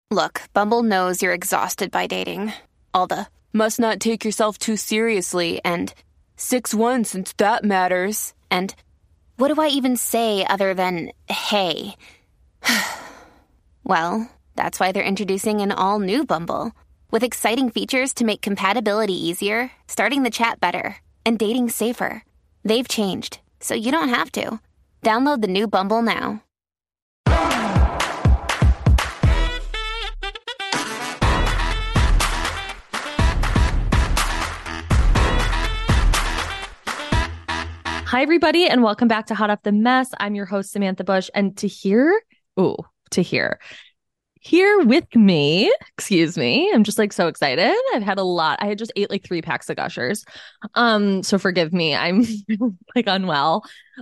Look, Bumble knows you're exhausted by dating. All the must not take yourself too seriously and 6'1" since that matters. And what do I even say other than hey? Well, that's why they're introducing an all-new Bumble with exciting features to make compatibility easier, starting the chat better, and dating safer. They've changed, so you don't have to. Download the new Bumble now. Hi, everybody, and welcome back to Hot Off the Mess. I'm your host, Samantha Bush, and here with me, excuse me, I'm just like so excited. I've had a lot. I had just ate like 3 packs of Gushers. So forgive me. I'm like unwell.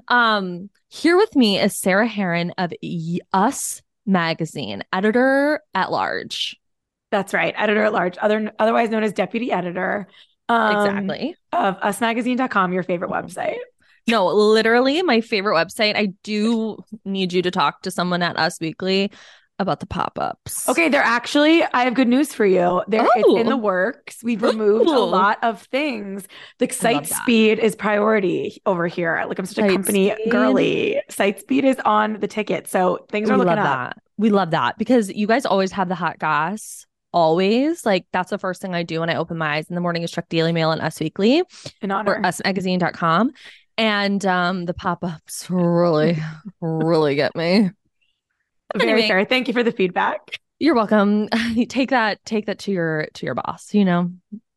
Here with me is Sarah Hearon of Us Magazine, editor at large. That's right. Editor at large, otherwise known as deputy editor. Exactly. Of usmagazine.com, your favorite website. No, literally my favorite website. I do need you to talk to someone at Us Weekly about the pop-ups. Okay, I have good news for you. It's in the works. We've removed a lot of things. The site speed is priority over here. Like, I'm such a company girly. Site speed is on the ticket. So things are looking up. We love that because you guys always have the hot goss. Always. Like, that's the first thing I do when I open my eyes in the morning is check Daily Mail and Us Weekly or usmagazine.com. And the pop-ups really, really get me. Very fair. Thank you for the feedback. You're welcome. Take that to your boss, you know.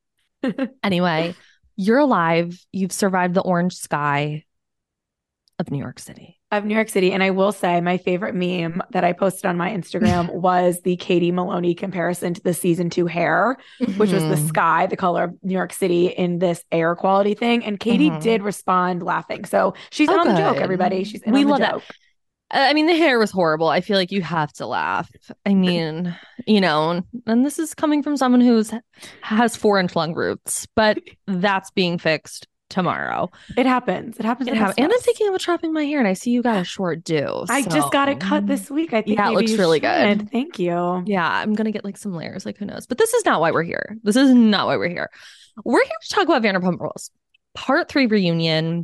Anyway, you're alive. You've survived the orange sky of New York City. And I will say my favorite meme that I posted on my Instagram was the Katie Maloney comparison to the season 2 hair, which was the sky, the color of New York City in this air quality thing. And Katie did respond laughing. So she's on the joke, everybody. She's in on the joke. I mean, the hair was horrible. I feel like you have to laugh. I mean, you know, and this is coming from someone who has 4-inch lung roots, but that's being fixed tomorrow. It happens. And I'm thinking about chopping my hair, and I see you got a short due. I just got it cut this week. I think it looks really good. Thank you. Yeah, I'm gonna get like some layers. Like, who knows? But this is not why we're here. We're here to talk about Vanderpump Rules, Part 3 reunion.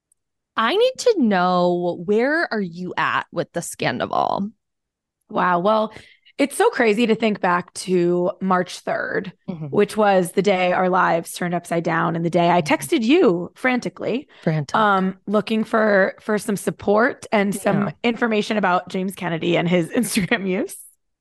I need to know, where are you at with the scandal? Wow. Well, it's so crazy to think back to March 3rd, which was the day our lives turned upside down, and the day I texted you frantically, looking for some support and some information about James Kennedy and his Instagram use.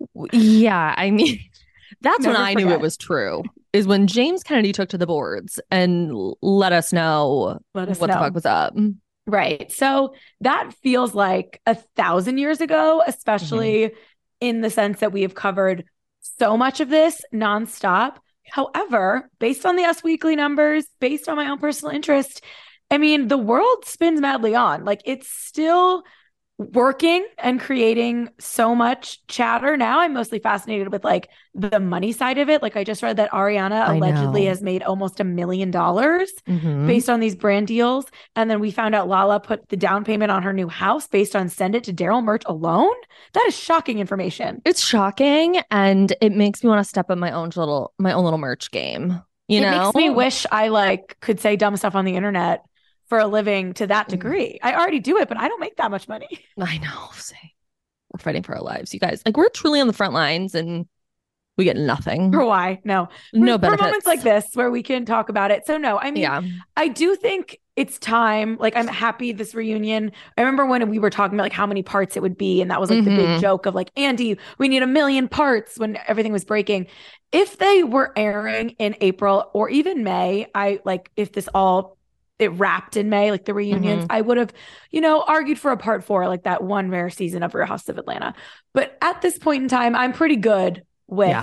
Yeah, I mean, that's when I knew it was true, is when James Kennedy took to the boards and let us know what the fuck was up. Right. So that feels like 1,000 years ago, especially in the sense that we have covered so much of this nonstop. However, based on the Us Weekly numbers, based on my own personal interest, I mean, the world spins madly on. Like, it's still working and creating so much chatter. Now I'm mostly fascinated with like the money side of it. Like, I just read that Ariana allegedly has made almost $1 million based on these brand deals. And then we found out Lala put the down payment on her new house based on Send It to Daryl merch alone. That is shocking information. It's shocking. And it makes me want to step up my own little merch game. It makes me wish I could say dumb stuff on the internet for a living to that degree. I already do it, but I don't make that much money. I know. We're fighting for our lives, you guys. Like, we're truly on the front lines and we get nothing. For why? No benefits. For moments like this where we can talk about it. So no, I mean, I do think it's time. Like, I'm happy this reunion. I remember when we were talking about like how many parts it would be. And that was like the big joke of like, Andy, we need 1 million parts when everything was breaking. If they were airing in April or even May, if this all it wrapped in May, like the reunions, I would have, argued for a part 4, like that one rare season of Real House of Atlanta. But at this point in time, I'm pretty good with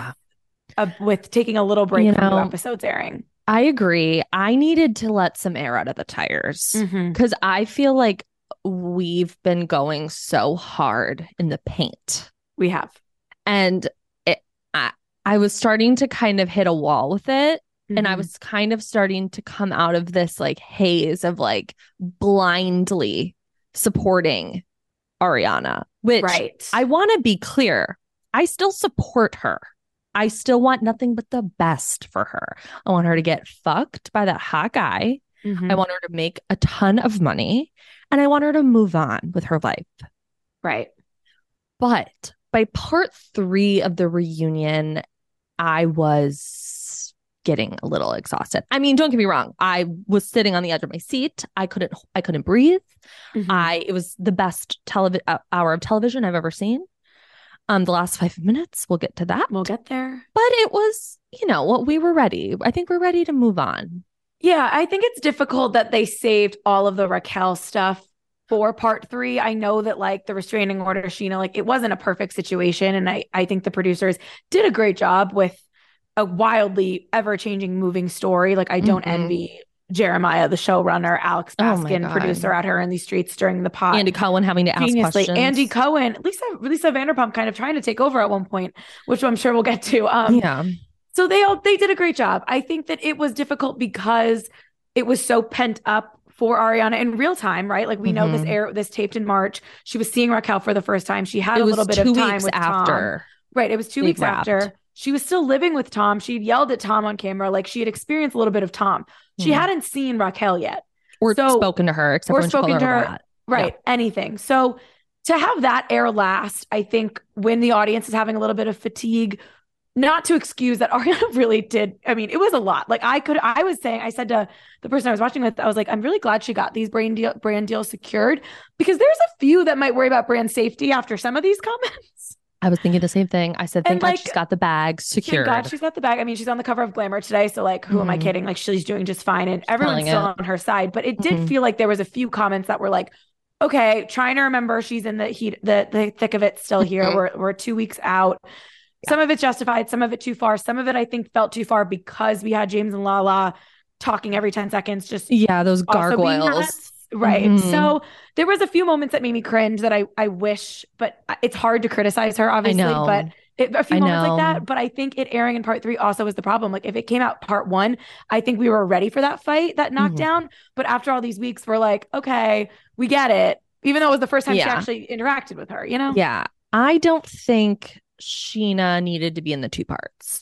taking a little break from new episodes airing. I agree. I needed to let some air out of the tires because I feel like we've been going so hard in the paint. We have. And I was starting to kind of hit a wall with it. And I was kind of starting to come out of this like haze of like blindly supporting Ariana, which I want to be clear. I still support her. I still want nothing but the best for her. I want her to get fucked by that hot guy. I want her to make a ton of money, and I want her to move on with her life. Right. But by part 3 of the reunion, I was getting a little exhausted. I mean, don't get me wrong. I was sitting on the edge of my seat. I couldn't breathe. It was the best hour of television I've ever seen. The last 5 minutes, we'll get to that. We'll get there. But it was, what we were ready. I think we're ready to move on. Yeah, I think it's difficult that they saved all of the Raquel stuff for part 3. I know that like the restraining order, Scheana, like it wasn't a perfect situation. And I think the producers did a great job with a wildly ever-changing moving story. Like I don't envy Jeremiah, the showrunner, Alex Baskin, producer out here in these streets during the pod. Andy Cohen having to ask questions. Andy Cohen, Lisa Vanderpump kind of trying to take over at one point, which I'm sure we'll get to. So they did a great job. I think that it was difficult because it was so pent up for Ariana in real time, right? Like we know this taped in March. She was seeing Raquel for the first time. She had a little bit of time with Tom. Right. It was 2 weeks after. She was still living with Tom. She yelled at Tom on camera. Like she had experienced a little bit of Tom. She hadn't seen Raquel yet. Or spoken to her, except for when she called her that. Right. Yeah. Anything. So to have that air last, I think when the audience is having a little bit of fatigue, not to excuse that Ariana really did. I mean, it was a lot. Like I said to the person I was watching with, I was like, I'm really glad she got these brand deals secured, because there's a few that might worry about brand safety after some of these comments. I was thinking the same thing. I said, thank God she's got the bag secured. Thank God she's got the bag. I mean, she's on the cover of Glamour today. So like, who am I kidding? Like she's doing just fine. And everyone's still on her side. But it did feel like there was a few comments that were like, okay, trying to remember she's in the heat, the thick of it still here. We're 2 weeks out. Yeah. Some of it's justified, some of it too far. Some of it I think felt too far because we had James and Lala talking every 10 seconds. Just those gargoyles. Right. So there was a few moments that made me cringe that I wish, but it's hard to criticize her, obviously. But a few moments like that. But I think it airing in part 3 also was the problem. Like if it came out part 1, I think we were ready for that fight, that knockdown. But after all these weeks, we're like, okay, we get it. Even though it was the first time she actually interacted with her, Yeah. I don't think Scheana needed to be in the 2 parts.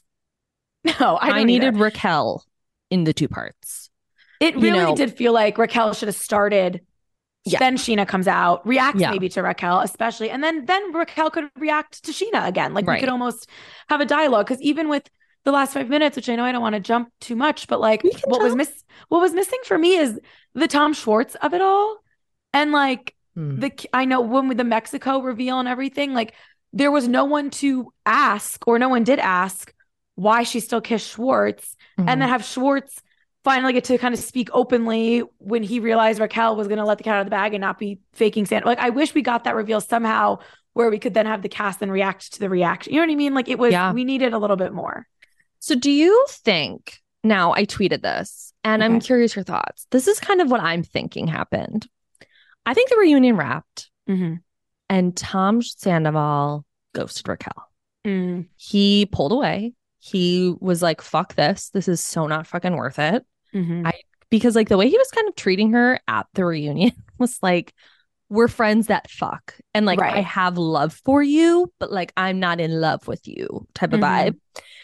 No, I needed Raquel in the 2 parts. It really did feel like Raquel should have started. Yeah. Then Scheana comes out, reacts maybe to Raquel, especially. And then Raquel could react to Scheana again. Like we could almost have a dialogue. Because even with the last 5 minutes, which I know I don't want to jump too much, but like what was missing for me is the Tom Schwartz of it all. And like I know when with the Mexico reveal and everything, like there was no one to ask, or no one did ask, why she still kissed Schwartz, and then have Schwartz finally get to kind of speak openly when he realized Raquel was going to let the cat out of the bag and not be faking Santa. Like I wish we got that reveal somehow where we could then have the cast then react to the reaction. You know what I mean? Like it was, we needed a little bit more. So do you think, now I tweeted this and I'm curious your thoughts. This is kind of what I'm thinking happened. I think the reunion wrapped and Tom Sandoval ghosted Raquel. He pulled away. He was like, fuck this. This is so not fucking worth it. Because like the way he was kind of treating her at the reunion was like, we're friends that fuck. And like, I have love for you, but like, I'm not in love with you type of vibe.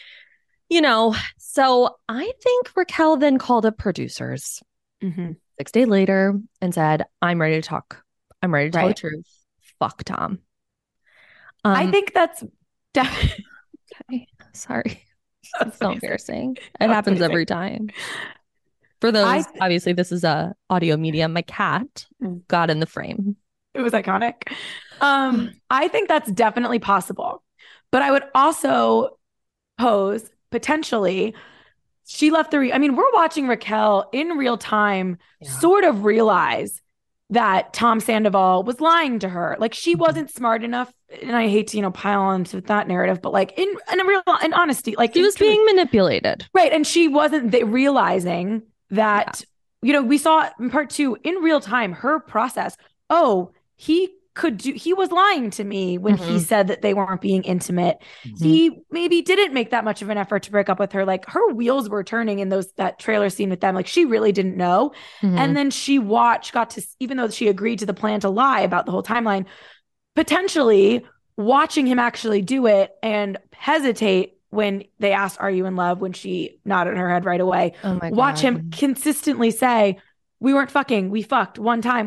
So I think Raquel then called up producers 6 days later and said, I'm ready to talk. I'm ready to tell the truth. Fuck Tom. I think that's definitely. Okay. Sorry. That's so embarrassing. It happens every time. For those, obviously, this is a audio medium. My cat got in the frame. It was iconic. I think that's definitely possible. But I would also pose potentially she left I mean, we're watching Raquel in real time sort of realize that Tom Sandoval was lying to her. Like she wasn't smart enough. And I hate to, pile onto that narrative, but like in honesty, like she was being manipulated. Right. And she wasn't realizing that, we saw in part 2 in real time, her process. Oh, he was lying to me when he said that they weren't being intimate. He maybe didn't make that much of an effort to break up with her. Like her wheels were turning in that trailer scene with them. Like she really didn't know. And then she got to, even though she agreed to the plan to lie about the whole timeline, potentially watching him actually do it and hesitate when they asked, "Are you in love?" when she nodded her head right away. Oh my Watch God. him consistently say, "We weren't fucking, we fucked one time.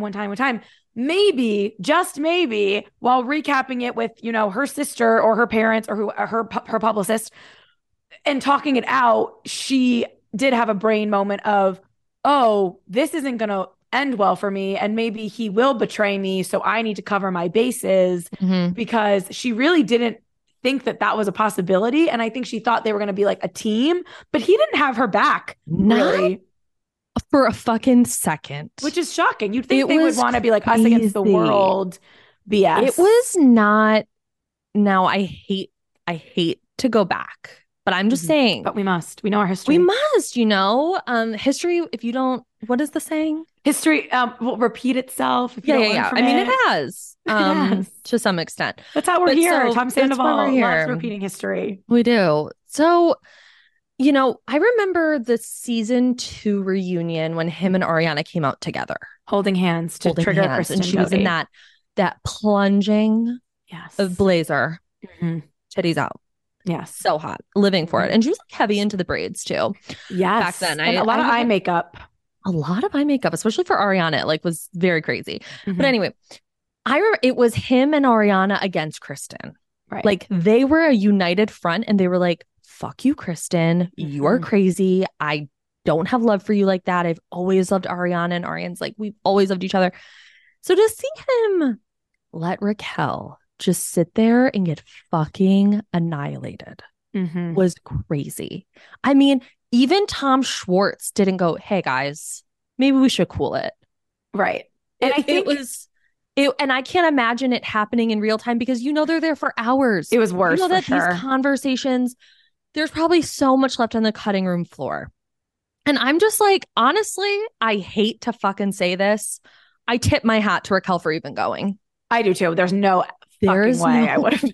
Maybe, just maybe, while recapping it with, you know, her sister or her parents or her publicist and talking it out, she did have a brain moment of, oh, this isn't going to end well for me. And maybe he will betray me. So I need to cover my bases, because she really didn't think that that was a possibility. And I think she thought they were going to be like a team, but he didn't have her back, really. For a fucking second. Which is shocking. You'd think they would want to be like us against the world BS. It was not. Now I hate to go back, but I'm just saying. But we must. We know our history. We must, you know. History, if you don't, what is the saying? History will repeat itself. If you don't learn from I mean, it has to some extent. That's how we're here. So, Tom Sandoval loves repeating history. We do. So, you know, I remember the season 2 reunion when him and Ariana came out together, holding hands to trigger Kristen, and she was in that plunging blazer, titties out. Yes, so hot, living for it, and she was like heavy into the braids too. Yes, back then, and a lot of eye makeup. A lot of eye makeup, especially for Ariana, it like was very crazy. But anyway, I remember it was him and Ariana against Kristen. Right, like they were a united front, and they were like, fuck you, Kristen. You are crazy. I don't have love for you like that. I've always loved Ariana, and Ariana's like, we've always loved each other. So to see him let Raquel just sit there and get fucking annihilated was crazy. I mean, even Tom Schwartz didn't go, hey guys, maybe we should cool it. Right. And I think and I can't imagine it happening in real time, because, you know, they're there for hours. It was worse. You know that these conversations, there's probably so much left on the cutting room floor. And I'm just like, honestly, I hate to fucking say this. I tip my hat to Raquel for even going. I do too. There's no fucking way I would have.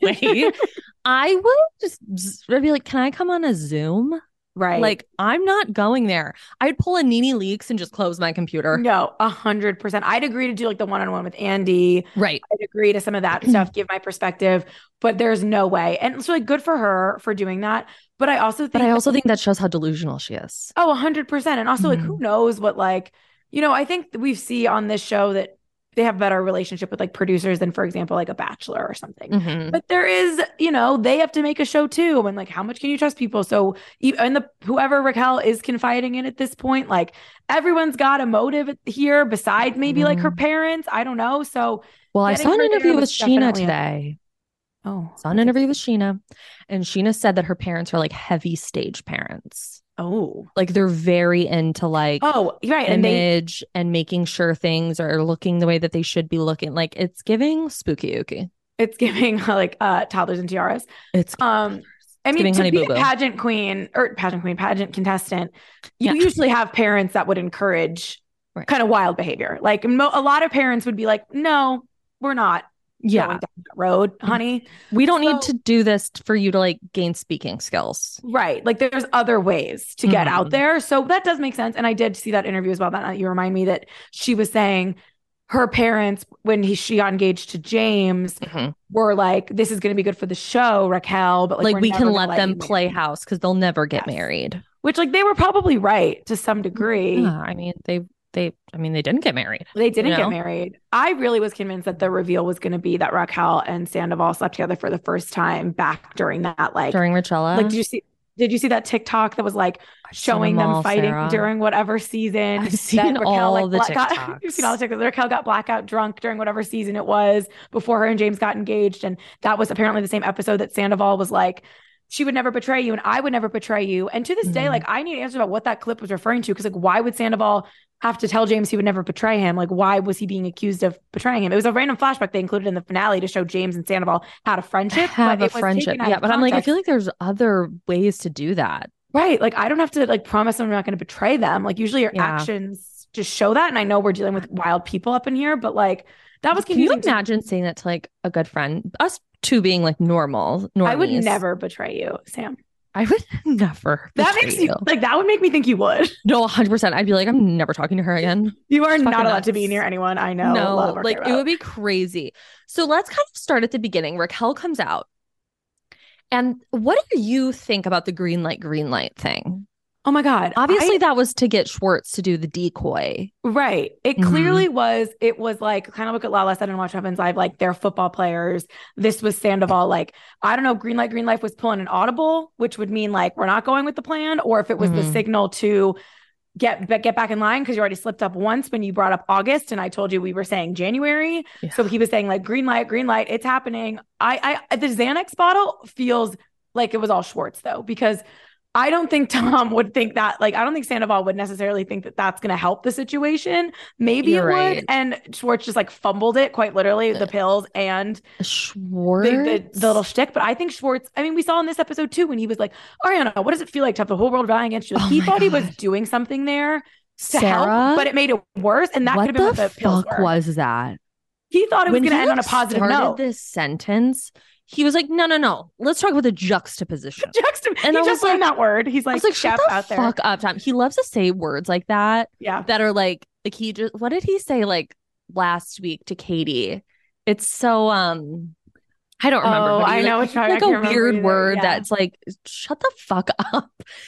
I would I'd be like, can I come on a Zoom? Right. Like, I'm not going there. I'd pull a Nene Leakes and just close my computer. No, 100%. I'd agree to do like the one-on-one with Andy. Right. I'd agree to some of that stuff, give my perspective, but there's no way. And it's really good for her for doing that. But I also think that shows how delusional she is. Oh, 100%. And also like, who knows what, like, you know, I think we see on this show that they have a better relationship with like producers than, for example, like a Bachelor or something. But there is, you know, they have to make a show too. And like, how much can you trust people? So whoever Raquel is confiding in at this point, like everyone's got a motive here besides maybe like her parents. I don't know. So, well, I saw an interview with Sheena today. Saw an interview with Sheena, and Sheena said that her parents are like heavy stage parents. Oh, like they're very into like image and making sure things are looking the way that they should be looking. Like it's giving spooky ooky. It's giving like toddlers and tiaras. It's I mean, to be a pageant contestant, you usually have parents that would encourage kind of wild behavior. Like a lot of parents would be like, no, we're not. Going down that road, honey. We don't need to do this for you to like gain speaking skills. Right. Like there's other ways to get out there. So that does make sense. And I did see that interview as well. That night, you remind me that she was saying her parents, when she got engaged to James, were like, this is going to be good for the show, Raquel. But like we can let them play house because they'll never get married. Which like they were probably right to some degree. Yeah, I mean, they didn't get married. They didn't get married. I really was convinced that the reveal was going to be that Raquel and Sandoval slept together for the first time back during that, like during Rachella. Like, did you see that TikTok that was like showing them fighting Sarah. During whatever season? I've seen Raquel, all the TikToks. You've seen all the TikToks. Raquel got blackout drunk during whatever season it was before her and James got engaged. And that was apparently the same episode that Sandoval was like, she would never betray you and I would never betray you. And to this day, like I need answers about what that clip was referring to. Because like, why would Sandoval have to tell James he would never betray him? Like, why was he being accused of betraying him? It was a random flashback they included in the finale to show James and Sandoval had a friendship. Yeah, but I'm like, I feel like there's other ways to do that. Right. Like, I don't have to like promise I'm not going to betray them. Like, usually your actions just show that. And I know we're dealing with wild people up in here, but like, that was confusing. Can you imagine saying that to like a good friend? Us two being like normal. I would never betray you, Sam. I would never. That betray makes you like, that would make me think you would. No, 100%. I'd be like, I'm never talking to her again. You are It's not fucking allowed to be nuts. near anyone I know. No, love, or like care it would about. be crazy. So let's kind of start at the beginning. Raquel comes out. And what do you think about the green light thing? Oh my God. Obviously, that was to get Schwartz to do the decoy. Right. It Mhm. clearly was. It was like kind of what Lala said in Watch What Happens Live, like they're football players. This was Sandoval. Like, I don't know, Green Light was pulling an audible, which would mean like we're not going with the plan, or if it was the Mhm. signal to get back in line because you already slipped up once when you brought up August and I told you we were saying January. Yeah. So he was saying like green light, it's happening. I the Xanax bottle feels like it was all Schwartz though, because I don't think Tom would think that, like, I don't think Sandoval would necessarily think that that's going to help the situation. Maybe You're it right. would. And Schwartz just like fumbled it quite literally, the pills and Schwartz. the little shtick. But I think Schwartz, I mean, we saw in this episode too, when he was like, Ariana, what does it feel like to have the whole world rallying against you? Like, Oh he my thought he was God. doing something there to Sarah? help, but it made it worse. And that What could have been what the the pills fuck were. was that? He thought it was When going to he, end on a like, positive started note. this sentence, he was like, no. Let's talk about the juxtaposition. And I he was just learned like- that word. He's I like, was like, shut chef the out there. fuck up, Tom. He loves to say words like that Yeah. that are like he just, what did he say like last week to Katie? It's so I don't remember. Oh, but he, I know like, which one. I like a can't remember weird either. word Yeah. that's like, shut the fuck up.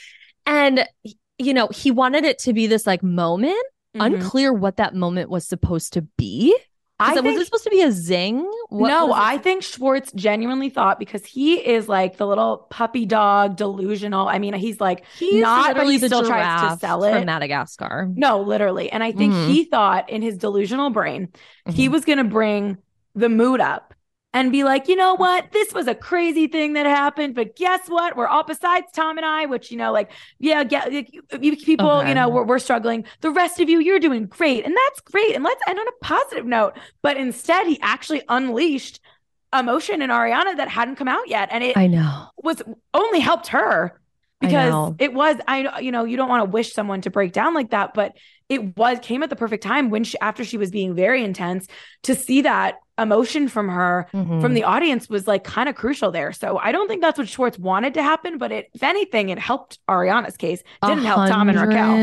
And you know, he wanted it to be this like moment. Mhm. Unclear what that moment was supposed to be. Was think- it supposed to be a zing? What no, was it? I think Schwartz genuinely thought, because he is like the little puppy dog, delusional. I mean, he's like, He's not, but literally he the still tries to giraffe sell from it. Madagascar. No, literally. And I think Mhm. he thought in his delusional brain, he Mhm. was going to bring the mood up and be like, you know what? This was a crazy thing that happened, but guess what? We're all, besides Tom and I, which, you know, like, yeah, you people, Okay. you know, we're struggling. The rest of you, you're doing great. And that's great. And let's end on a positive note. But instead, he actually unleashed emotion in Ariana that hadn't come out yet. And it I know. was only helped her, I because know. it was, you know, you don't want to wish someone to break down like that, but it came at the perfect time when after she was being very intense, to see that emotion from her, Mhm. from the audience, was like kind of crucial there. So I don't think that's what Schwartz wanted to happen, but if anything, it helped Ariana's case. It didn't help Tom and Raquel.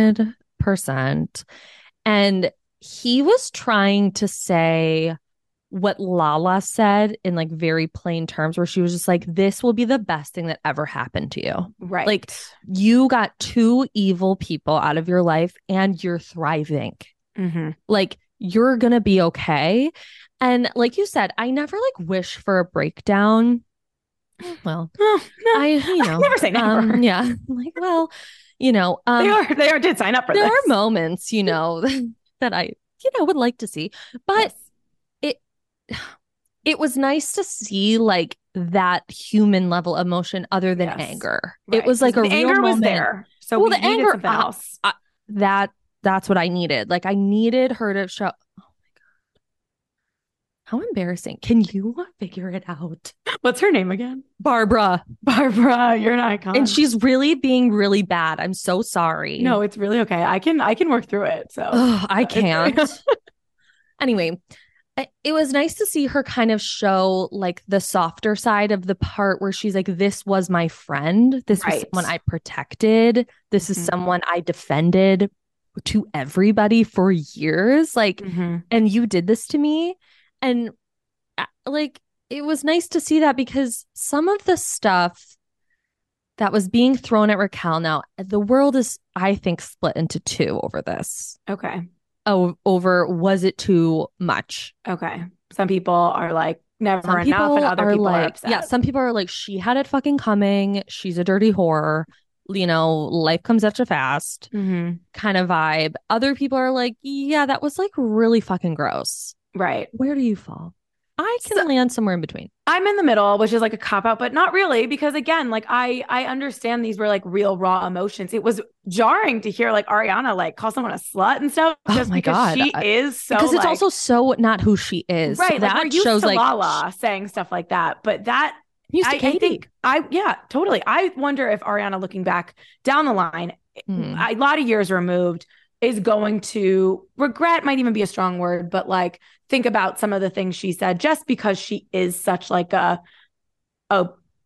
100%. And he was trying to say what Lala said in like very plain terms, where she was just like, this will be the best thing that ever happened to you. Right. Like, you got two evil people out of your life and you're thriving. Mhm. Like, you're gonna be okay. And like you said, I never like wish for a breakdown. Well, Oh, no, I never say never. yeah, like, well, you know, they did sign up for there this. are moments, you know, that I, you know, would like to see, but it was nice to see like that human level emotion other than Yes. anger. Right. It was like The a real anger was moment. there. So Well, we the needed anger- something else. That's what I needed. Like, I needed her to show. Oh my God. How embarrassing. Can you figure it out? What's her name again? Barbara. Barbara, you're an icon. And she's really being really bad. I'm so sorry. No, it's really okay. I can work through it. So Ugh, I It's- can't. Anyway, it was nice to see her kind of show like the softer side of the part where she's like, this was my friend. This was Right. someone I protected. This is Mhm. someone I defended to everybody for years. Like, Mhm. and you did this to me. And like, it was nice to see that, because some of the stuff that was being thrown at Raquel now, the world is, I think, split into two over this. Okay. Over was it too much? Okay. Some people are like never Some enough, people and other are people are like, upset. yeah, some people are like, she had it fucking coming. She's a dirty whore. You know, life comes at you fast Mhm. kind of vibe. Other people are like, yeah, that was like really fucking gross. Right. Where do you fall? I can So- land somewhere in between. I'm in the middle, which is like a cop out, but not really, because again, like I understand these were like real raw emotions. It was jarring to hear like Ariana like call someone a slut and stuff, Oh just my because God. she is so, Because it's like, also so not who she is. right. That like we're used shows to like Lala saying stuff like that, but that used to I Katie. think yeah, totally. I wonder if Ariana, looking back down the line, Hmm. a lot of years removed, is going to regret, might even be a strong word, but like think about some of the things she said, just because she is such like a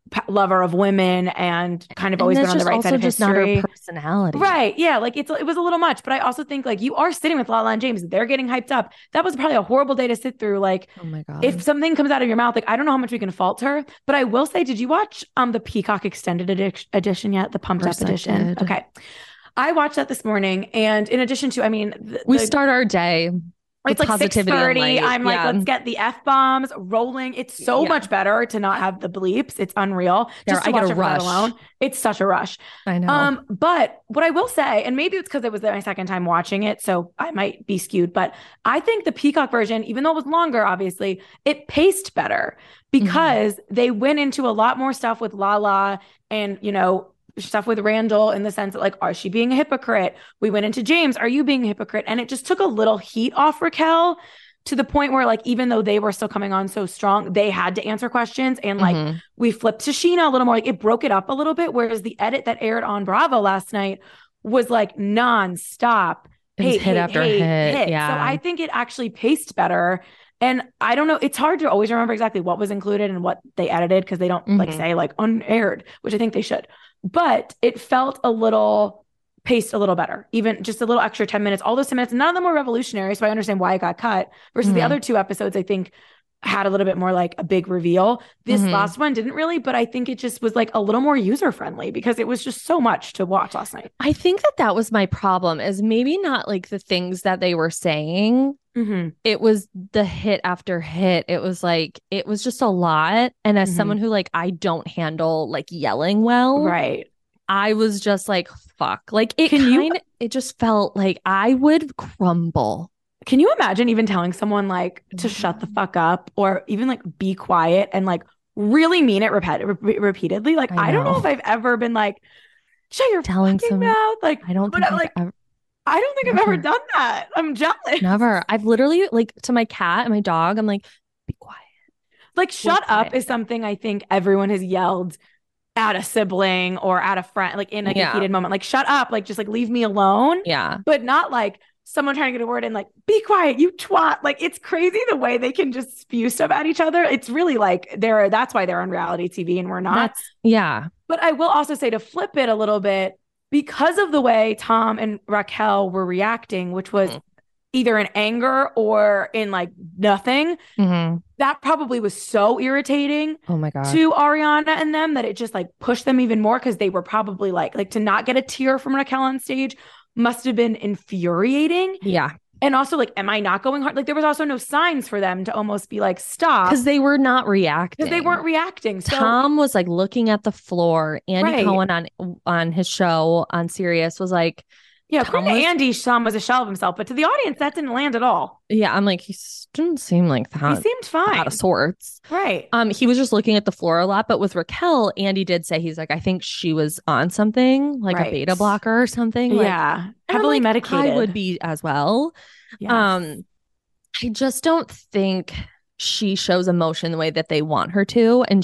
lover of women and kind of always been on the right side of just history. Not her personality. Right. Yeah. Like it was a little much, but I also think like you are sitting with Lala and James. They're getting hyped up. That was probably a horrible day to sit through. Like, oh my God. If something comes out of your mouth, like, I don't know how much we can fault her, but I will say, did you watch the Peacock extended edition yet? The pumped up edition. Okay. I watched that this morning. And in addition to, I mean, we start our day. It's like 6:30. I'm like, let's get the F-bombs rolling. It's so much better to not have the bleeps. It's unreal. Just to watch it for that alone. It's such a rush. I know. But what I will say, and maybe it's because it was my second time watching it, so I might be skewed, but I think the Peacock version, even though it was longer, obviously, it paced better because they went into a lot more stuff with Lala and, you know, stuff with Randall in the sense that, like, are she being a hypocrite? We went into James, are you being a hypocrite? And it just took a little heat off Raquel to the point where, like, even though they were still coming on so strong, they had to answer questions. And like, we flipped to Sheena a little more, like it broke it up a little bit. Whereas the edit that aired on Bravo last night was like nonstop. Hit after hit. Yeah. So I think it actually paced better. And I don't know, it's hard to always remember exactly what was included and what they edited because they don't like say like unaired, which I think they should. But it felt paced a little better, even just a little extra 10 minutes. All those 10 minutes, none of them were revolutionary. So I understand why it got cut versus the other two episodes, I think had a little bit more like a big reveal. This last one didn't really, but I think it just was like a little more user friendly because it was just so much to watch last night. I think that was my problem is maybe not like the things that they were saying. It was the hit after hit. It was like, it was just a lot. And as someone who like, I don't handle like yelling well. Right. I was just like, fuck. Like it just felt like I would crumble. Can you imagine even telling someone like to shut the fuck up or even like be quiet and like really mean it repeatedly? Like, I don't know if I've ever been like, shut your fucking mouth. Like, I don't think I don't think I've ever done that. I'm jealous. Never. I've literally like to my cat and my dog, I'm like, be quiet. Like shut up is something I think everyone has yelled at a sibling or at a friend, like in like a heated moment, like shut up, like just like leave me alone. Yeah. But not like someone trying to get a word in, like, be quiet, you twat. Like, it's crazy the way they can just spew stuff at each other. It's really like that's why they're on reality TV and we're not. But I will also say to flip it a little bit, because of the way Tom and Raquel were reacting, which was either in anger or in like nothing, that probably was so irritating oh my God. To Ariana and them that it just like pushed them even more because they were probably like to not get a tear from Raquel on stage must have been infuriating. Yeah. And also like, am I not going hard? Like there was also no signs for them to almost be like, stop. Because they were not reacting. Because they weren't reacting. So, Tom was like looking at the floor. Andy Cohen on his show on Sirius was like, yeah, Andy Tom was a shell of himself, but to the audience, that didn't land at all. Yeah, I'm like, he didn't seem like that. He seemed fine. Out of sorts. Right. He was just looking at the floor a lot. But with Raquel, Andy did say, he's like, I think she was on something, like a beta blocker or something. Yeah. Heavily medicated. I would be as well. Yes. I just don't think she shows emotion the way that they want her to. And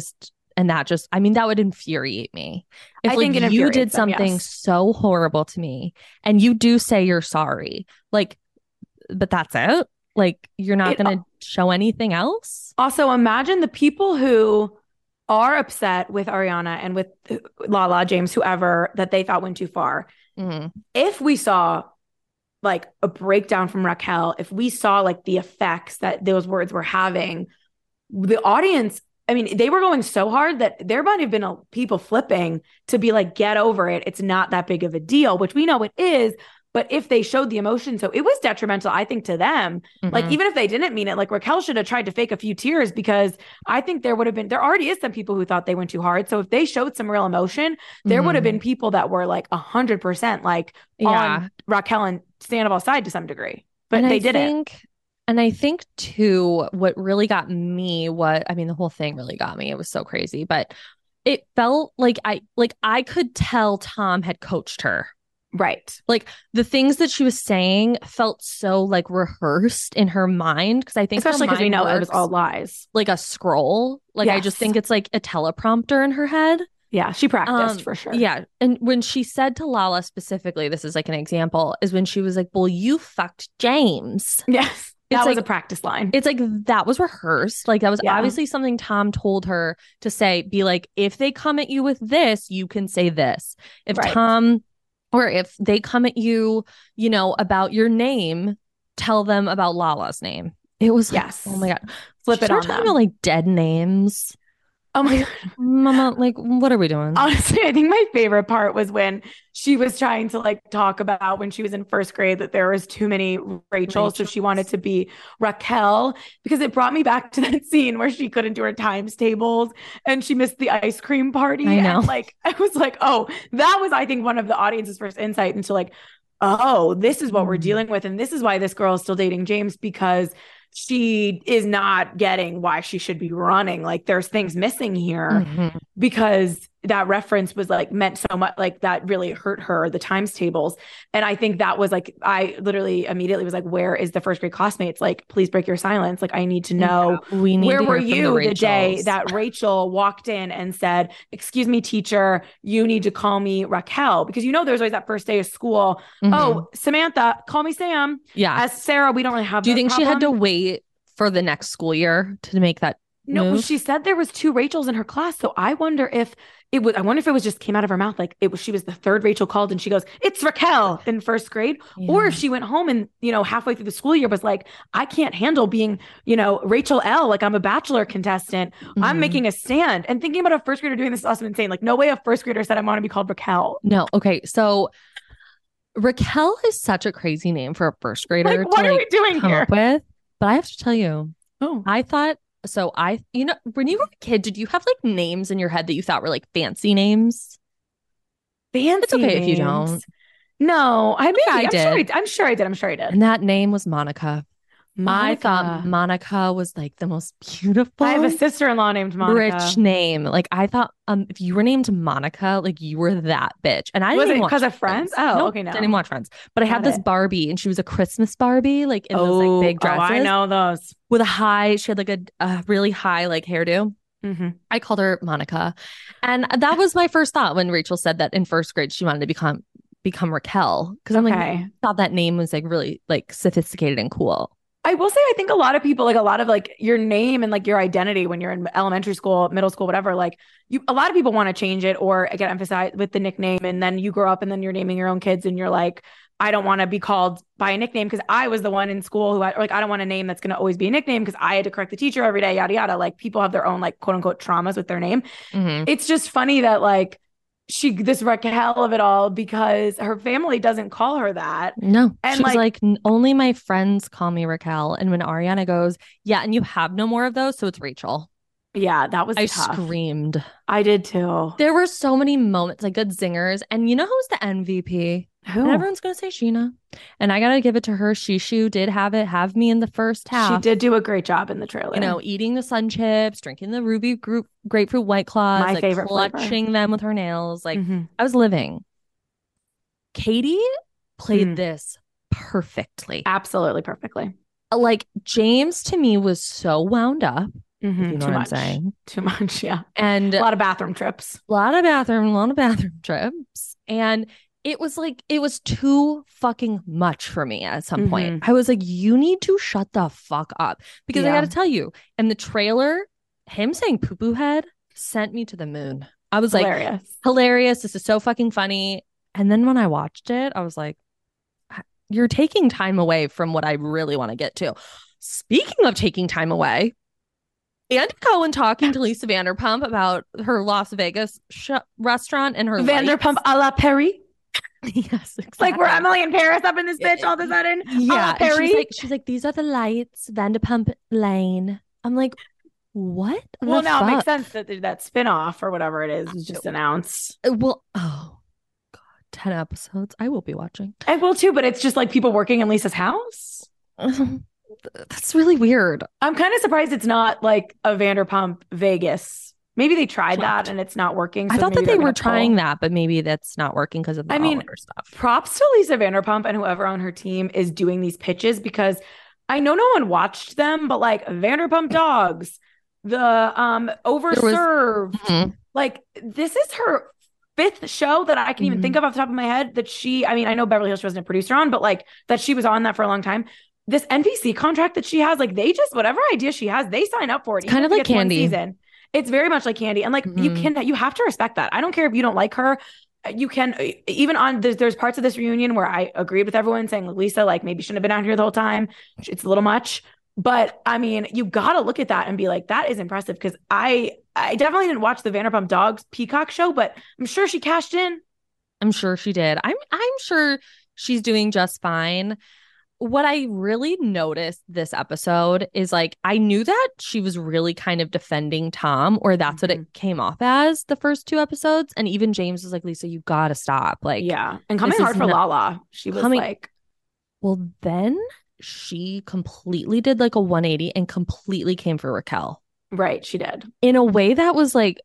that would infuriate me. If I think you did something so horrible to me and you do say you're sorry, like, but that's it. Like, you're not going to show anything else. Also, imagine the people who are upset with Ariana and with Lala, James, whoever that they thought went too far. If we saw like a breakdown from Raquel, if we saw like the effects that those words were having, the audience, I mean, they were going so hard that there might have been people flipping to be like, get over it. It's not that big of a deal, which we know it is. But if they showed the emotion, so it was detrimental, I think, to them. Like, even if they didn't mean it, like Raquel should have tried to fake a few tears because I think there already is some people who thought they went too hard. So if they showed some real emotion, there would have been people that were like 100% like on Raquel and Sandoval's side to some degree, but they didn't. And I think too, what really got me, the whole thing really got me. It was so crazy, but it felt like I could tell Tom had coached her. Right. Like the things that she was saying felt so like rehearsed in her mind. Cause I think especially because we know it was all lies. Like a scroll. Like I just think it's like a teleprompter in her head. Yeah. She practiced for sure. Yeah. And when she said to Lala specifically, this is like an example, is when she was like, well, you fucked James. Yes. That It's was like a practice line. It's like that was rehearsed. Like that was Yeah. obviously something Tom told her to say, be like, if they come at you with this, you can say this. If Right. Tom or if they come at you, you know, about your name, tell them about Lala's name. It was like, Yes. oh my God. Flip it on talking them. about like dead names. Oh my God. Mama, like, what are we doing? Honestly, I think my favorite part was when she was trying to like talk about when she was in first grade that there was too many Rachels. So she wanted to be Raquel, because it brought me back to that scene where she couldn't do her times tables and she missed the ice cream party. I know. And like, I was like, oh, that was, I think, one of the audience's first insight into like, oh, this is what we're dealing with. And this is why this girl is still dating James, because she is not getting why she should be running. Like there's things missing here because that reference was like meant so much, like that really hurt her, the times tables. And I think that was like, I literally immediately was like, where is the first grade classmates? Like, please break your silence. Like, I need to know, we need where to were hear from you the day Rachels. that Rachel walked in and said, excuse me, teacher, you need to call me Raquel, because you know, there's always that first day of school. Oh, Samantha, call me Sam. Yeah. As Sarah, we don't really have. Do you think she had to problem. wait for the next school year to make that No, move? she said there was 2 Rachels in her class. So I wonder if it was, just came out of her mouth. Like it was, she was the third Rachel called and she goes, it's Raquel in first grade. Yeah. Or if she went home and, you know, halfway through the school year was like, I can't handle being, you know, Rachel L. Like I'm a Bachelor contestant. I'm making a stand. And thinking about a first grader doing this is also insane. Like no way a first grader said I want to be called Raquel. No. Okay. So Raquel is such a crazy name for a first grader Like, what to are we doing come here? up with. But I have to tell you, Oh, I thought so. You know, when you were a kid, did you have like names in your head that you thought were like fancy names? fancy. It's okay if you names. don't. No, I I did. I'm sure I did. And that name was Monica. I thought Monica. Monica was like the most beautiful. I have a sister-in-law named Monica. Rich name. Like I thought, if you were named Monica, like you were that bitch. And I didn't Was even it watch because of Friends? Oh, Nope, okay, no. didn't even watch Friends. But I had Got this it. Barbie, and she was a Christmas Barbie, like in those like big dresses. Oh, I know those. With a high, she had like a really high like hairdo. Mm-hmm. I called her Monica, and that was my first thought when Rachel said that in first grade she wanted to become Raquel, because I'm like, I thought that name was like really like sophisticated and cool. I will say, I think a lot of people, like a lot of like your name and like your identity when you're in elementary school, middle school, whatever, like a lot of people want to change it or get emphasized with the nickname. And then you grow up and then you're naming your own kids and you're like, I don't want to be called by a nickname because I was the one in school who I don't want a name that's going to always be a nickname because I had to correct the teacher every day, yada, yada. Like people have their own like quote unquote traumas with their name. It's just funny that like this Raquel of it all, because her family doesn't call her that. No. And she's like, only my friends call me Raquel. And when Ariana goes, yeah, and you have no more of those, so it's Rachel. Yeah, that was I tough. screamed. I did too. There were so many moments, like good zingers. And you know who's the MVP? Who? And everyone's going to say Sheena. And I got to give it to her. Shishu did have me in the first half. She did do a great job in the trailer. You know, eating the sun chips, drinking the ruby grapefruit White Claws, My like favorite clutching them with her nails. Like I was living. Katie played this perfectly. Absolutely perfectly. Like James to me was so wound up. If you know Too what much. I'm saying. Too much, yeah. And a lot of bathroom trips. A lot of bathroom trips. And it was too fucking much for me at some point. I was like, you need to shut the fuck up. Because I got to tell you, in the trailer, him saying poo poo head sent me to the moon. I was like, hilarious. This is so fucking funny. And then when I watched it, I was like, you're taking time away from what I really want to get to. Speaking of taking time away, Andy Cohen talking to Lisa Vanderpump about her Las Vegas restaurant and her Vanderpump a la Paris. Yes, exactly. Like we're Emily in Paris up in this bitch all of a sudden. Yeah, she's like, these are the lights, Vanderpump Lane. I'm like, what? Well, now it makes sense that that spinoff or whatever it is just announced. Well, oh god, 10 episodes. I will be watching. I will too, but it's just like people working in Lisa's house. That's really weird. I'm kind of surprised it's not like a Vanderpump Vegas. Maybe they tried that and it's not working. So I thought that they were trying that, but maybe that's not working because of the Oliver stuff. Props to Lisa Vanderpump and whoever on her team is doing these pitches, because I know no one watched them, but like Vanderpump Dogs, the Overserved, like this is her 5th show that I can even think of off the top of my head that I know Beverly Hills she wasn't a producer on, but like that she was on that for a long time. this NBC contract that she has, like they just, whatever idea she has, they sign up for it. It's kind of like Candy. Season. It's very much like Candy. And like you have to respect that. I don't care if you don't like her. You can, even on, there's parts of this reunion where I agreed with everyone saying Lisa, like maybe shouldn't have been out here the whole time. It's a little much. But I mean, you got to look at that and be like, that is impressive. Because I definitely didn't watch the Vanderpump Dogs Peacock show, but I'm sure she cashed in. I'm sure she did. I'm sure she's doing just fine. What I really noticed this episode is like, I knew that she was really kind of defending Tom, or that's what it came off as the first 2 episodes. And even James was like, Lisa, you got to stop. Like, yeah. And coming hard for Lala. She was like, well, then she completely did like a 180 and completely came for Raquel. Right. She did. In a way that was like,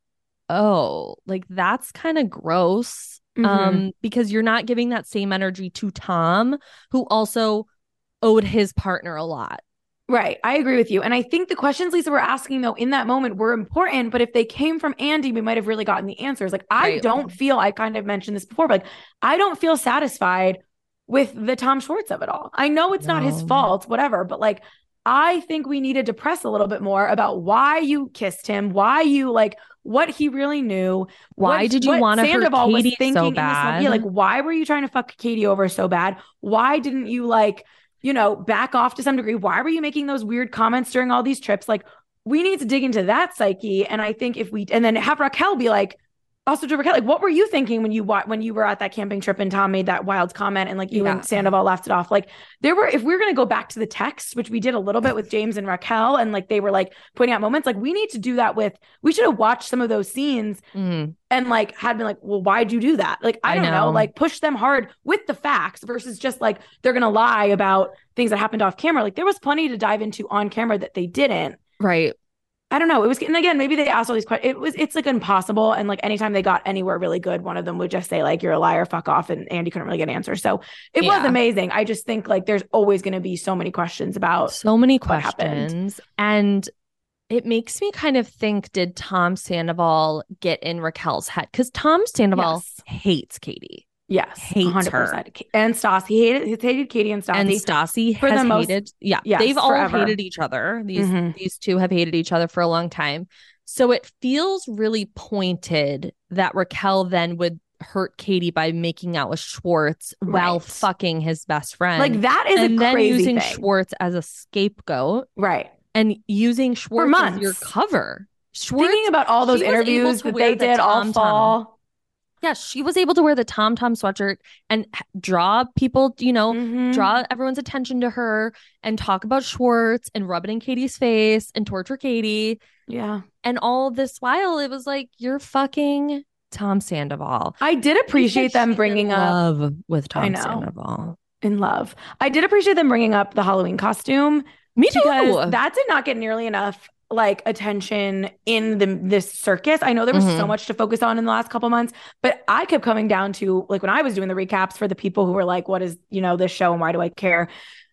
oh, like that's kind of gross. Because you're not giving that same energy to Tom, who also owed his partner a lot. Right. I agree with you. And I think the questions Lisa were asking, though, in that moment were important. But if they came from Andy, we might have really gotten the answers. Like, I don't feel, I kind of mentioned this before, but like, I don't feel satisfied with the Tom Schwartz of it all. I know it's not his fault, whatever. But like, I think we needed to press a little bit more about why you kissed him, why you like what he really knew. Why did you want to hurt Katie so bad? Yeah, like, why were you trying to fuck Katie over so bad? Why didn't you like, you know, back off to some degree? Why were you making those weird comments during all these trips? Like, we need to dig into that psyche. And I think if we, and then have Raquel be like, also to Raquel, like, what were you thinking when you were at that camping trip and Tom made that wild comment and like you and Sandoval laughed it off? Like, there were, if we're going to go back to the text, which we did a little bit with James and Raquel, and like they were like pointing out moments, like we need to do that with, we should have watched some of those scenes and like had been like, well, why'd you do that? Like, I don't know, like push them hard with the facts versus just like they're going to lie about things that happened off camera. Like there was plenty to dive into on camera that they didn't. Right. I don't know. It was, and again, maybe they asked all these questions. It's like impossible. And like anytime they got anywhere really good, one of them would just say like, you're a liar, fuck off. And Andy couldn't really get an answer. So it was amazing. I just think like there's always going to be so many questions about so many questions. And it makes me kind of think, did Tom Sandoval get in Raquel's head? Because Tom Sandoval hates Katie. Yes, hates 100%. Her. And Stassi hated Katie and Stassi. And Stassi has hated. They've all hated each other. These two have hated each other for a long time. So it feels really pointed that Raquel then would hurt Katie by making out with Schwartz while fucking his best friend. Like that is and a then crazy using thing. Schwartz as a scapegoat. Right. And using Schwartz as your cover. Schwartz, thinking about all those interviews that they did all fall. Yeah, she was able to wear the Tom sweatshirt and draw people, you know, draw everyone's attention to her and talk about Schwartz and rub it in Katie's face and torture Katie. Yeah. And all this while, it was like, you're fucking Tom Sandoval. I did appreciate them bringing up love with Tom Sandoval. In love. I did appreciate them bringing up the Halloween costume. Me too. Because that did not get nearly enough like attention in this circus. I know there was so much to focus on in the last couple months, but I kept coming down to like when I was doing the recaps for the people who were like, what is, you know, this show and why do I care?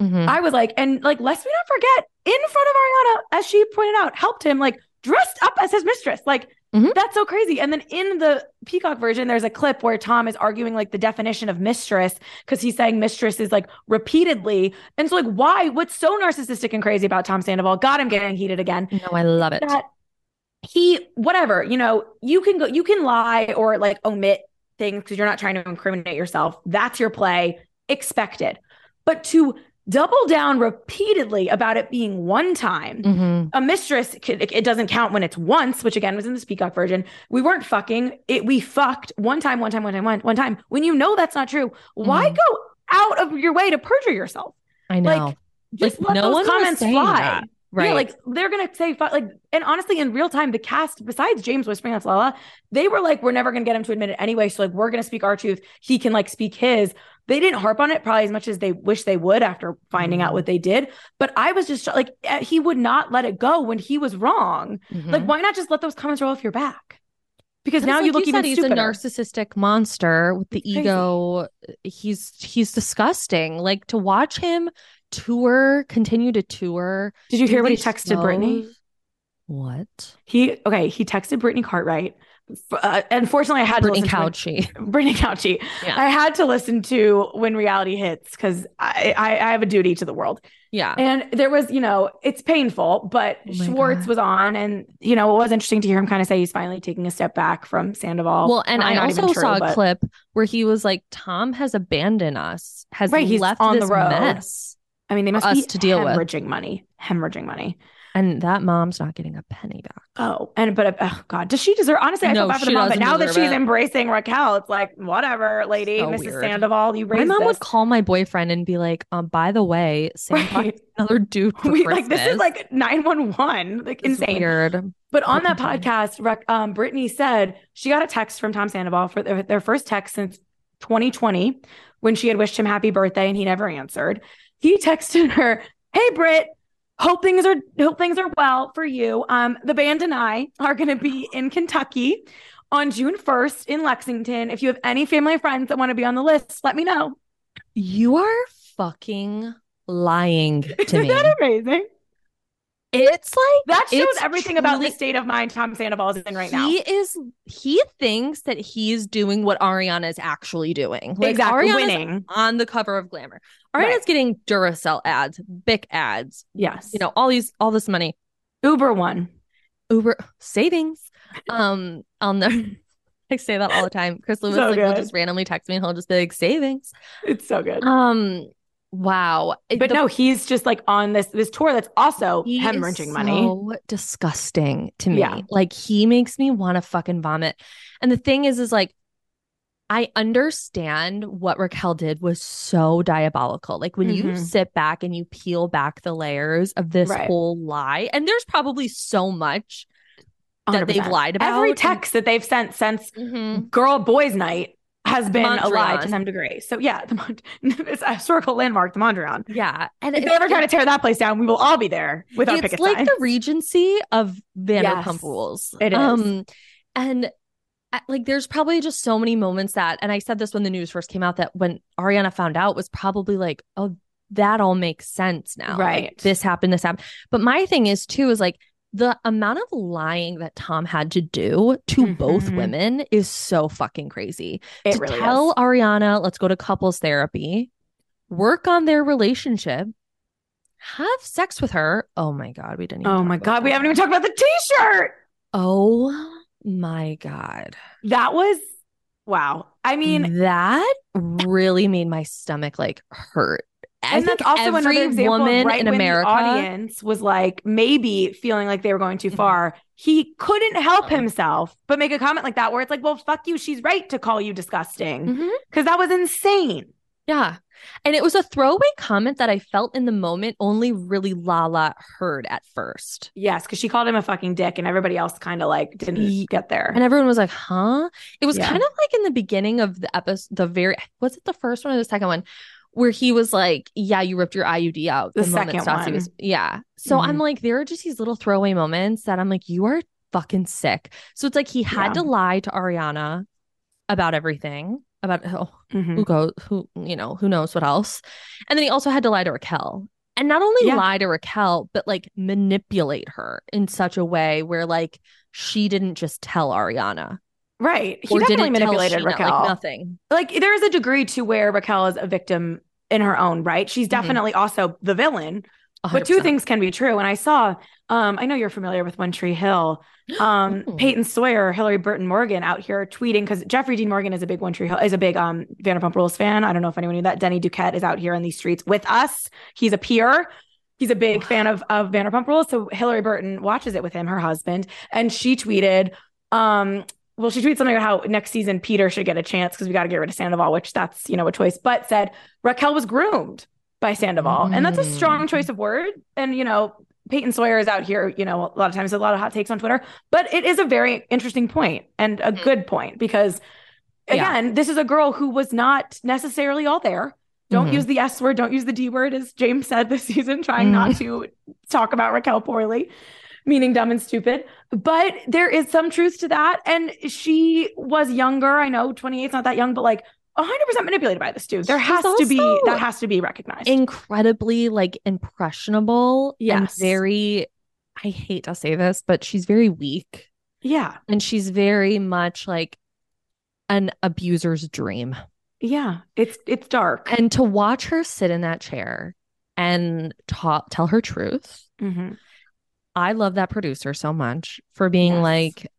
I was like, and like, lest we not forget, in front of Ariana, as she pointed out, helped him like dressed up as his mistress. Like that's so crazy. And then in the Peacock version, there's a clip where Tom is arguing like the definition of mistress because he's saying mistress is like repeatedly. And so like, why? What's so narcissistic and crazy about Tom Sandoval? God, I'm getting heated again. No, I love it. That whatever, you know, you can lie or like omit things because you're not trying to incriminate yourself. That's your play, expected. But to double down repeatedly about it being one time. A mistress, it doesn't count when it's once, which again was in the Peacock version. We weren't fucking it. We fucked one time. When you know that's not true, why go out of your way to perjure yourself? I know. Like, just let those comments fly. That. Right. Yeah, like they're going to say, like, and honestly, in real time, the cast, besides James whispering that's Lala, they were like, we're never going to get him to admit it anyway. So like, we're going to speak our truth. He can like speak his. They didn't harp on it probably as much as they wish they would after finding out what they did. But I was just like, he would not let it go when he was wrong. Like, why not just let those comments roll off your back? Because now you look even stupider. He's a narcissistic monster with the ego. He's disgusting. Like to watch him continue to tour. Did you hear what he texted Brittany? What? He texted Brittany Cartwright Unfortunately, I had Brittany to listen Couchy. to Brittany Couchy. Yeah. I had to listen to When Reality Hits because I have a duty to the world. Yeah. And there was, it's painful, but Schwartz was on, and it was interesting to hear him kind of say he's finally taking a step back from Sandoval. Well, and Probably I not even also true, saw a but- clip where he was like, Tom has abandoned us, has Right, he's left on this the road. mess. I mean, they must us be to deal with. hemorrhaging money. And that mom's not getting a penny back. Oh, but oh God, does she deserve? Honestly, I No, feel bad for the she mom, but doesn't now that deserve she's it. embracing Raquel, it's like whatever, lady, So Mrs. weird. Sandoval, you My raised mom this. would call my boyfriend and be like, by the way, Sam Right. got another dude for We, Christmas. like this is like 911, like It's insane. weird. But on that Continue. podcast, Brittany said she got a text from Tom Sandoval for their first text since 2020 when she had wished him happy birthday and he never answered. He texted her, "Hey Britt, hope things are well for you. The band and I are going to be in Kentucky on June 1st in Lexington. If you have any family or friends that want to be on the list, let me know." You are fucking lying to Isn't me. that amazing? It's like That shows it's everything about the truly- state of mind Tom Sandoval is in right now. He thinks that he's doing what Ariana is actually doing. Like, Exactly, Ariana's winning. on the cover of Glamour. Ariana's Right. getting Duracell ads, Bic ads, Yes. all this money. Uber won. Uber savings. I'll never I say that all the time. Chris Lewis So will good. just randomly text me and he'll just be like, savings. It's so good. Wow. But no, he's just like on this tour that's also He hemorrhaging is money. so disgusting to me. Yeah. Like, he makes me want to fucking vomit. And the thing is like, I understand what Raquel did was so diabolical. Like, when you Mhm. sit back and you peel back the layers of this Right. whole lie, and there's probably so much that they've 100%. lied about. Every text that they've sent since Mhm. girl boys night has been a lie to Mondrian. some degree. So yeah, it's a historical landmark, the Mondrian. Yeah. And If they ever try to tear that place down, we will all be there with our it's picket like signs. the Regency of Vanderpump Yes, Rules. it is. And like, there's probably just so many moments that, and I said this when the news first came out, that when Ariana found out was probably like, oh, that all makes sense now. Like, Right. this happened. But my thing is too, is like, the amount of lying that Tom had to do to both Mhm. women is so fucking crazy. It to really tell is. Ariana, let's go to couples therapy, work on their relationship, have sex with her. Oh my God, we didn't even Oh talk my about God, we that. haven't even talked about the t-shirt. Oh my God. That was wow. I mean, That really made my stomach like hurt. I and think that's also every another example woman of right in when America. the audience was like maybe feeling like they were going too Mhm. far. He couldn't help No. himself but make a comment like that where it's like, well, fuck you. She's right to call you disgusting Mhm. because that was insane. Yeah. And it was a throwaway comment that I felt in the moment only really Lala heard at first. Yes, because she called him a fucking dick and everybody else kind of like didn't get there. And everyone was like, huh? It was Yeah. kind of like in the beginning of the episode, was it the first one or the second one? Where he was like, yeah, you ripped your IUD out. The moment second Stassi one. was, yeah. So I'm Mhm. like, there are just these little throwaway moments that I'm like, you are fucking sick. So it's like he had Yeah. to lie to Ariana about everything, about Mhm. who knows what else. And then he also had to lie to Raquel. And not only Yeah. lie to Raquel, but like manipulate her in such a way where like she didn't just tell Ariana. Right. He Or definitely didn't tell manipulated Sheena, Raquel. like nothing. Like there is a degree to where Raquel is a victim in her own right. She's definitely also the villain. But two 100%. things can be true. And I saw, I know you're familiar with One Tree Hill. Ooh. Peyton Sawyer, Hillary Burton Morgan out here tweeting because Jeffrey Dean Morgan is a big One Tree Hill, is a big Vanderpump Rules fan. I don't know if anyone knew that. Denny Duquette is out here in these streets with us. He's a peer. He's a big fan of Vanderpump Rules. So Hillary Burton watches it with him, her husband. And she tweeted, she tweeted something about how next season Peter should get a chance because we got to get rid of Sandoval, which that's, a choice, but said Raquel was groomed by Sandoval. And that's a strong choice of word. And, Peyton Sawyer is out here, a lot of times, a lot of hot takes on Twitter, but it is a very interesting point and a good point because, again, this is a girl who was not necessarily all there. Don't use the S word. Don't use the D word, as James said this season, trying not to talk about Raquel poorly, meaning dumb and stupid. But there is some truth to that. And she was younger. I know 28 is not that young, but like 100% manipulated by this dude. That has to be recognized. Incredibly like impressionable. Yes. And very, I hate to say this, but she's very weak. Yeah. And she's very much like an abuser's dream. Yeah. It's dark. And to watch her sit in that chair and tell her truth, Mm-hmm. I love that producer so much for being Yes. like,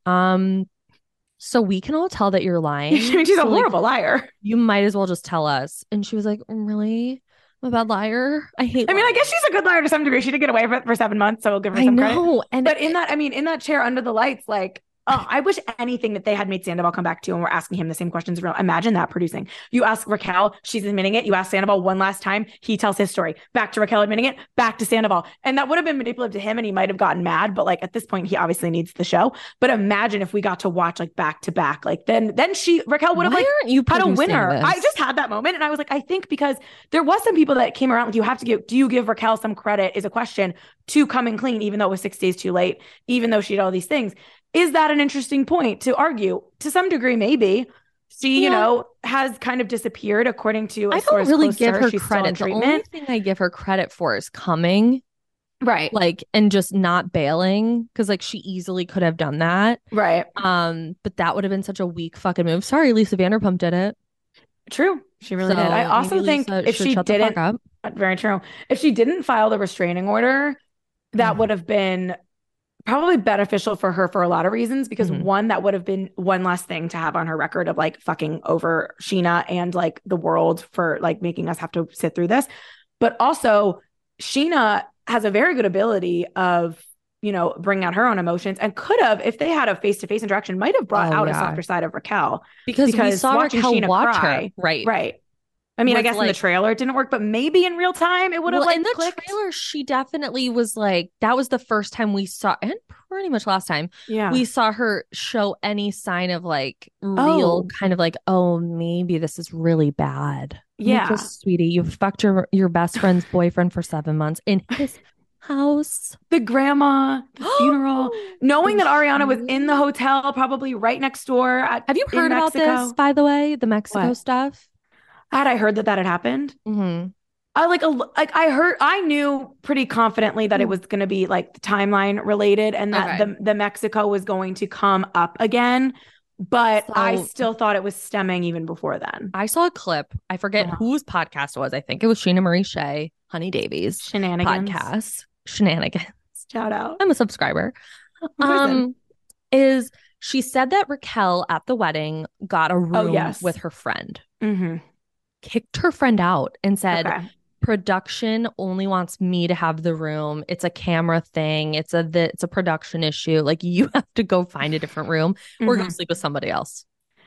so we can all tell that you're lying. I mean, she's a So, like, horrible liar. you might as well just tell us. And she was like, really? I'm a bad liar. I hate I mean, I lying. guess she's a good liar to some degree. She did get away for 7 months, so we'll give her I some credit. know. And But in that chair under the lights, like, oh, I wish anything that they had made Sandoval come back to and we're asking him the same questions. Imagine that producing. You ask Raquel, she's admitting it. You ask Sandoval one last time, he tells his story. Back to Raquel admitting it, back to Sandoval. And that would have been manipulative to him and he might have gotten mad. But like at this point, he obviously needs the show. But imagine if we got to watch like back to back, like then Raquel would have why like aren't you had a producing winner. this? I just had that moment and I was like, I think because there was some people that came around, like you have to do you give Raquel some credit is a question to coming clean, even though it was 6 days too late, even though she did all these things. Is that an interesting point to argue? To some degree, maybe. She, has kind of disappeared according to I don't really give her she's credit. Still The in only treatment. thing I give her credit for is coming, Right. like, and just not bailing because like she easily could have done that. Right. But that would have been such a weak fucking move. Sorry, Lisa Vanderpump did it. True. She really did. I also think if she didn't, very true. If she didn't file the restraining order, that would have been probably beneficial for her for a lot of reasons, because one, that would have been one less thing to have on her record of like fucking over Sheena and like the world for like making us have to sit through this. But also Sheena has a very good ability of, bringing out her own emotions and could have, if they had a face-to-face interaction, might have brought out a softer side of Raquel. Because we saw watching Raquel Sheena watch cry, her. Right. Right. I mean, I guess in the like- trailer it didn't work, but maybe in real time it would have in the clicked. trailer, she definitely was like, that was the first time we saw, and pretty much last time, we saw her show any sign of like real kind of like, oh, maybe this is really bad. Yeah. Like, sweetie, you fucked your best friend's boyfriend for 7 months in his house. The grandma, the funeral, knowing that Ariana was in the hotel, probably right next door. Have you heard about this, by the way, the Mexico stuff? Had I heard that had happened? Mm-hmm. I knew pretty confidently that it was going to be like the timeline related and that the Mexico was going to come up again. But I still thought it was stemming even before then. I saw a clip. I forget whose podcast it was. I think it was Sheena Marie Shea, Honey Davies Shenanigans podcast. Shenanigans. Shout out. I'm a subscriber. Is she said that Raquel at the wedding got a room with her friend. Mm-hmm. Kicked her friend out and said, production only wants me to have the room. It's a camera thing. It's a production issue. Like, you have to go find a different room or go sleep with somebody else.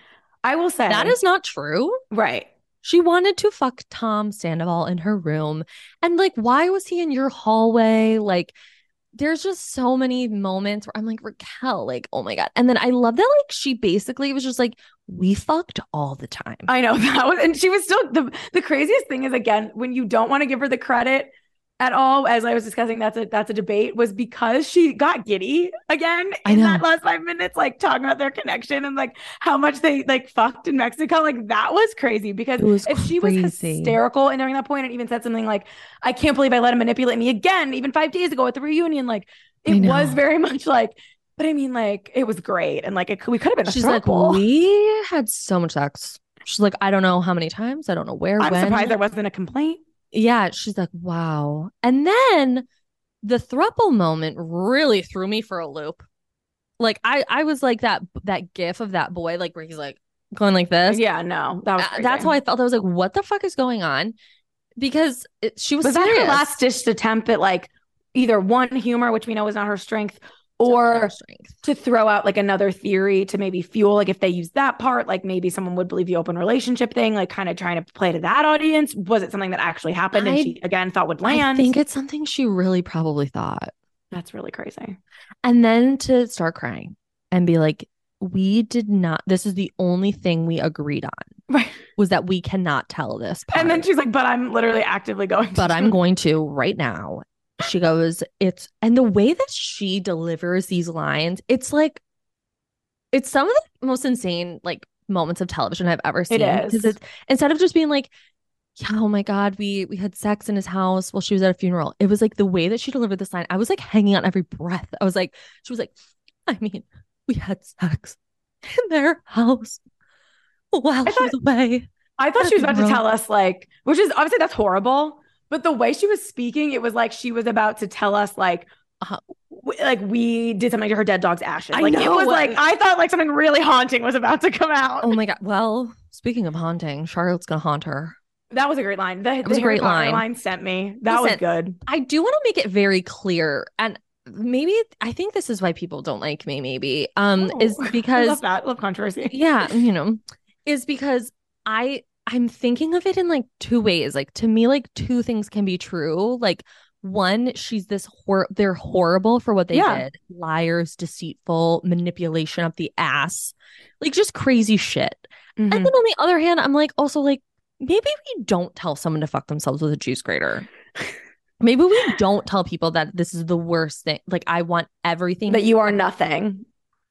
I will say that is not true. Right. She wanted to fuck Tom Sandoval in her room. And like, why was he in your hallway? Like, there's just so many moments where I'm like, Raquel, like, oh my God. And then I love that, like, she basically was just like, we fucked all the time. I know that was, and she was still, the craziest thing is, again, when you don't want to give her the credit at all, as I was discussing, that's a debate, was because she got giddy again in that last 5 minutes, like talking about their connection and like how much they like fucked in Mexico. Like, that was crazy, because if she was hysterical and during that point and even said something like, I can't believe I let him manipulate me again, even 5 days ago at the reunion, like it was very much like, but I mean, like, it was great. And like, we could have been She's like, we had so much sex. She's like, I don't know how many times. I don't know where, I'm surprised there wasn't a complaint. Yeah, she's like, wow. And then the throuple moment really threw me for a loop. Like, I was like that gif of that boy, like, where he's like going like this. Yeah, no, that was crazy. That's how I felt. I was like, what the fuck is going on? Because she was serious. That her last ditched attempt at like either one, humor, which we know is not her strength, or to throw out like another theory to maybe fuel, like if they use that part, like maybe someone would believe the open relationship thing, like kind of trying to play to that audience. Was it something that actually happened and she again thought would land? I think it's something she really probably thought. That's really crazy. And then to start crying and be like, we did not, this is the only thing we agreed on. Right. Was that we cannot tell this part. And then she's like, but I'm literally actively going to. But I'm going to right now. She goes, and the way that she delivers these lines, it's like, it's some of the most insane like moments of television I've ever seen. It is. Because it's, instead of just being like, yeah, oh my God, we had sex in his house while she was at a funeral. It was like the way that she delivered this line. I was like hanging on every breath. I was like, she was like, I mean, we had sex in their house while she was away. I thought she was about to tell us, like, which is obviously that's horrible, but the way she was speaking, it was like she was about to tell us, like, we did something to her dead dog's ashes. Like, it was like, I thought like something really haunting was about to come out. Oh my God. Well, speaking of haunting, Charlotte's gonna haunt her. That was a great line. That was a great line sent me. That was good. I do want to make it very clear, and maybe I think this is why people don't like me, maybe. Is because I love that. Love controversy. Yeah, is because I'm thinking of it in like two ways. Like, to me, like, two things can be true. Like, one, she's this they're horrible for what they did. Liars, deceitful, manipulation up the ass, like just crazy shit. And then on the other hand, I'm like, also like, maybe we don't tell someone to fuck themselves with a juice grater. Maybe we don't tell people that this is the worst thing. Like, I want everything. That you are nothing.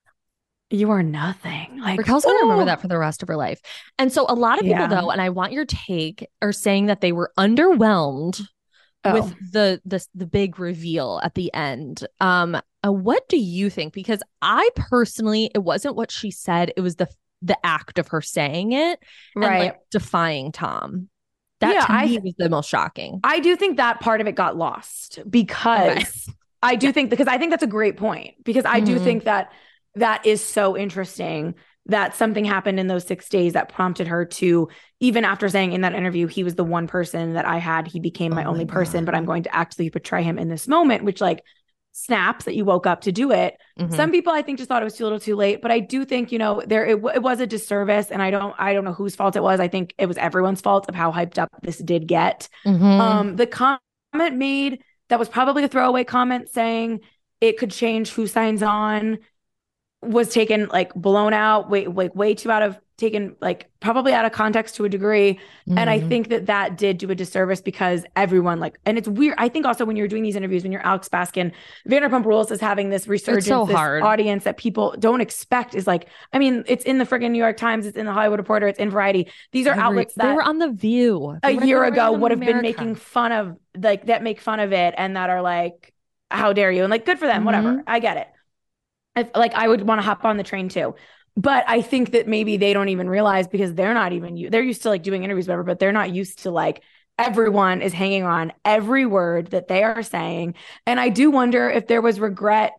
You are nothing. Like, Raquel's going to remember that for the rest of her life. And so a lot of people, though, and I want your take, are saying that they were underwhelmed with the big reveal at the end. What do you think? Because I personally, it wasn't what she said. It was the act of her saying it and like defying Tom. That to me was the most shocking. I do think that part of it got lost because I do think, because I think that's a great point, because I do think that is so interesting that something happened in those 6 days that prompted her to, even after saying in that interview, he was the one person that I had, he became my only person, but I'm going to actually portray him in this moment, which like snaps that you woke up to do it. Some people I think just thought it was too little too late, but I do think, it was a disservice, and I don't know whose fault it was. I think it was everyone's fault of how hyped up this did get. The comment made that was probably a throwaway comment saying it could change who signs on was taken like blown out, way too taken like probably out of context to a degree. And I think that did do a disservice because everyone like, and it's weird. I think also when you're doing these interviews, when you're Alex Baskin, Vanderpump Rules is having this resurgence, this audience that people don't expect is like, I mean, it's in the friggin' New York Times, it's in the Hollywood Reporter, it's in Variety. These are outlets that they were on The View a year ago would have been making fun of, like, that make fun of it and that are like, how dare you? And like, good for them, whatever. I get it. I would want to hop on the train too. But I think that maybe they don't even realize, because they're not even, they're used to like doing interviews, whatever, but they're not used to like, everyone is hanging on every word that they are saying. And I do wonder if there was regret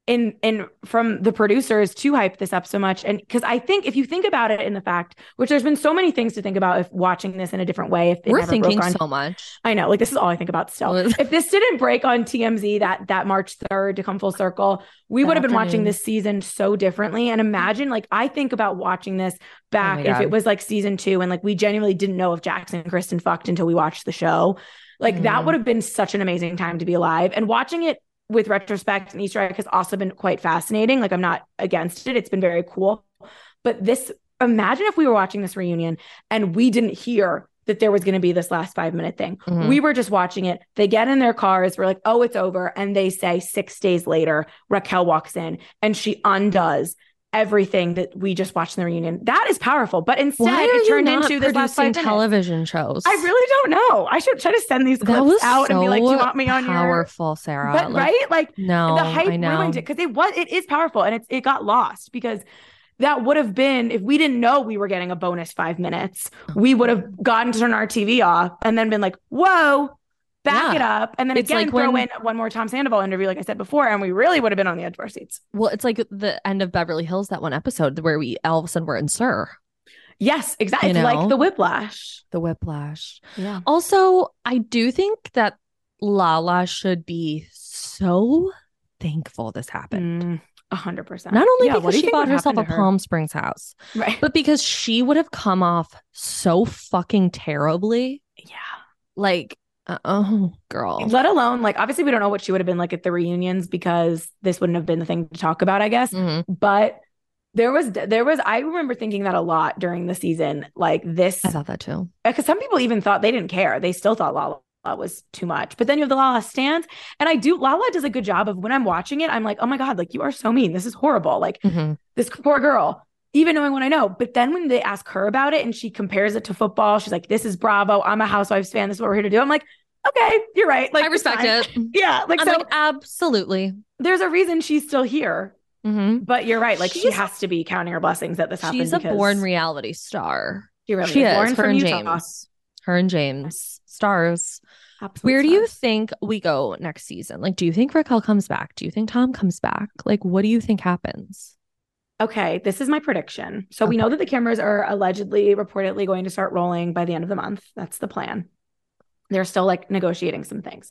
in from the producers to hype this up so much. And because I think if you think about it in the fact, which there's been so many things to think about if watching this in a different way, if we're thinking so much. I know, like this is all I think about still. If this didn't break on TMZ that March 3rd to come full circle, we would have been watching this season so differently. And imagine, like, I think about watching this back if it was like season 2 and like we genuinely didn't know if Jackson and Kristen fucked until we watched the show. Like that would have been such an amazing time to be alive. And watching it with retrospect and Easter egg has also been quite fascinating. Like, I'm not against it. It's been very cool. But imagine if we were watching this reunion and we didn't hear that there was going to be this last 5-minute thing. We were just watching it. They get in their cars. We're like, oh, it's over. And they say 6 days later, Raquel walks in and she undoes everything that we just watched in the reunion. That is powerful. But instead, it turned into this last 5 minutes. Television shows. I really don't know. I should try to send these clips out and be like, do you want me on your powerful, Sarah? But right? Like, no, the hype ruined it because it is powerful and it got lost because that would have been, if we didn't know we were getting a bonus 5 minutes, we would have gotten to turn our TV off and then been like, whoa, back it up. And then it's again, like throw in one more Tom Sandoval interview, like I said before, and we really would have been on the edge of our seats. Well, it's like the end of Beverly Hills, that one episode where we all of a sudden were in Sir. Yes, exactly. It's like the whiplash. Yeah. Also, I do think that Lala should be so thankful this happened. 100%. Not only because she bought herself a Palm Springs house, right, but because she would have come off so fucking terribly. Yeah. Like, oh, girl. Let alone, like, obviously we don't know what she would have been like at the reunions because this wouldn't have been the thing to talk about, I guess. But there was, I remember thinking that a lot during the season, like this. I thought that too. Because some people even thought they didn't care. They still thought Lala was too much. But then you have the Lala stands. And Lala does a good job of when I'm watching it, I'm like, oh my God, like you are so mean. This is horrible. Like this poor girl. Even knowing what I know. But then when they ask her about it and she compares it to football, she's like, this is Bravo. I'm a Housewives fan. This is what we're here to do. I'm like, okay, you're right. Like, I respect it. Yeah. Like, I'm like, absolutely. There's a reason she's still here. Mhm. But you're right. Like she She's- has to be counting her blessings that this happened. She's a because born reality star. She really She is. is. Born Her from and Utah. James. Her and James. Stars. Absolute Where do you stars. think we go next season? Like, do you think Raquel comes back? Do you think Tom comes back? Like, what do you think happens? Okay, this is my prediction. So we know that the cameras are allegedly, reportedly going to start rolling by the end of the month. That's the plan. They're still like negotiating some things.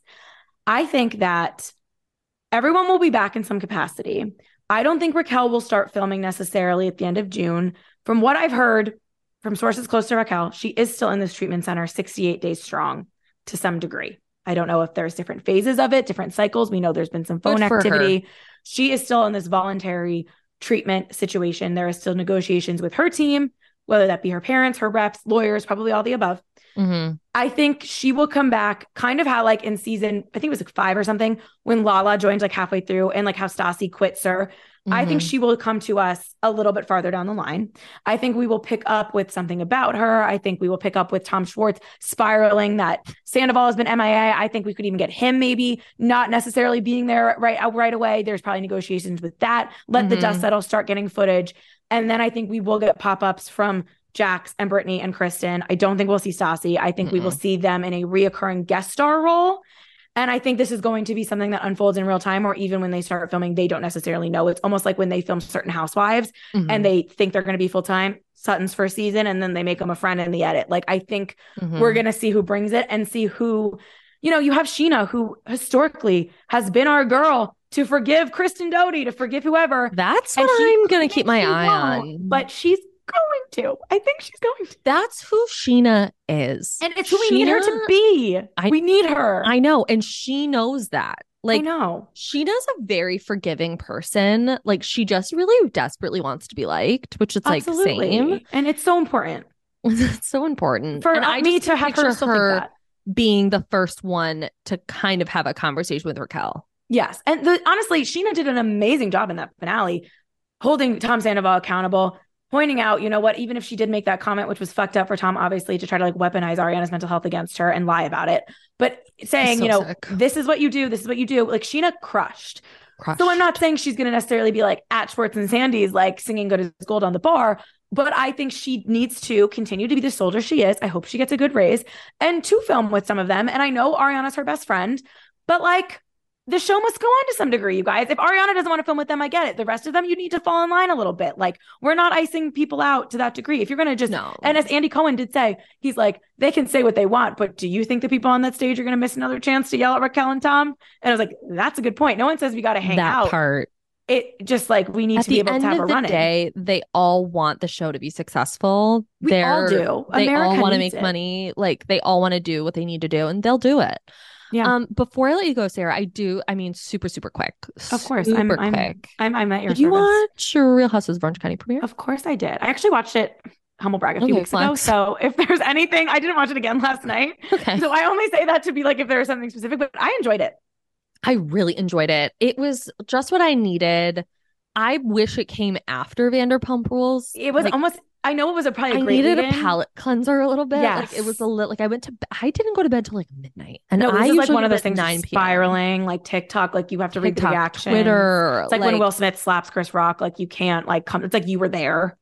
I think that everyone will be back in some capacity. I don't think Raquel will start filming necessarily at the end of June. From what I've heard from sources close to Raquel, she is still in this treatment center 68 days strong to some degree. I don't know if there's different phases of it, different cycles. We know there's been some phone activity. She is still in this voluntary treatment situation. There are still negotiations with her team, whether that be her parents, her reps, lawyers, probably all the above. Mm-hmm. I think she will come back kind of how like in season, I think it was like 5 or something, when Lala joined like halfway through and like how Stassi quits her. Mm-hmm. I think she will come to us a little bit farther down the line. I think we will pick up with something about her. I think we will pick up with Tom Schwartz spiraling that Sandoval has been MIA. I think we could even get him maybe not necessarily being there right away. There's probably negotiations with that. Let the dust settle, start getting footage. And then I think we will get pop-ups from Jax and Brittany and Kristen. I don't think we'll see Stassi. I think we will see them in a reoccurring guest star role. And I think this is going to be something that unfolds in real time, or even when they start filming, they don't necessarily know. It's almost like when they film certain housewives and they think they're going to be full-time, Sutton's first season, and then they make them a friend in the edit. Like, I think we're going to see who brings it and see who, you know, you have Sheena, who historically has been our girl to forgive Kristen Doty, to forgive whoever. That's what I'm going to keep my eye on. But she's going to. I think she's going to. That's who Sheena is. And it's who we need her to be. We need her. I know. And she knows that. Like, I know. Sheena's a very forgiving person. Like, she just really desperately wants to be liked, which is Absolutely. like same. And it's so important. It's so important. For and me to have her still think that. Being the first one to kind of have a conversation with Raquel. Yes. And honestly, Sheena did an amazing job in that finale, holding Tom Sandoval accountable, pointing out, you know what, even if she did make that comment, which was fucked up for Tom, obviously, to try to like weaponize Ariana's mental health against her and lie about it, but saying, you know, sick. This is what you do. This is what you do. Like, Sheena crushed. So I'm not saying she's going to necessarily be like at Schwartz and Sandy's, like singing Good as Gold on the bar, but I think she needs to continue to be the soldier she is. I hope she gets a good raise and to film with some of them. And I know Ariana's her best friend, but like, the show must go on to some degree, you guys. If Ariana doesn't want to film with them, I get it. The rest of them, you need to fall in line a little bit. Like, we're not icing people out to that degree. If you're going to just, and as Andy Cohen did say, he's like, they can say what they want, but do you think the people on that stage are going to miss another chance to yell at Raquel and Tom? And I was like, that's a good point. No one says we got to hang out. That part. It just like, we need to be able to have a run. At the end of the day, they all want the show to be successful. We all do. They all want to make money. Like, they all want to do what they need to do, and they'll do it. Yeah. Before I let you go, Sarah, I mean, super quick. Of course. I'm quick. I'm at your Did you watch Real Housewives of Orange County premiere? Of course I did. I actually watched it, humble brag, a few weeks ago. So if there's anything, I didn't watch it again last night. Okay. So I only say that to be like, if there was something specific, but I enjoyed it. I really enjoyed it. It was just what I needed. I wish it came after Vanderpump Rules. It was like, almost, I know it was probably a I great needed a palate cleanser a little bit. Yes. Like, it was a little, like, I didn't go to bed till like midnight. And no, I usually like one of those things 9 p.m. spiraling, like TikTok, like you have to read the reaction. Twitter. It's like when Will Smith slaps Chris Rock, like you can't like come. It's like you were there.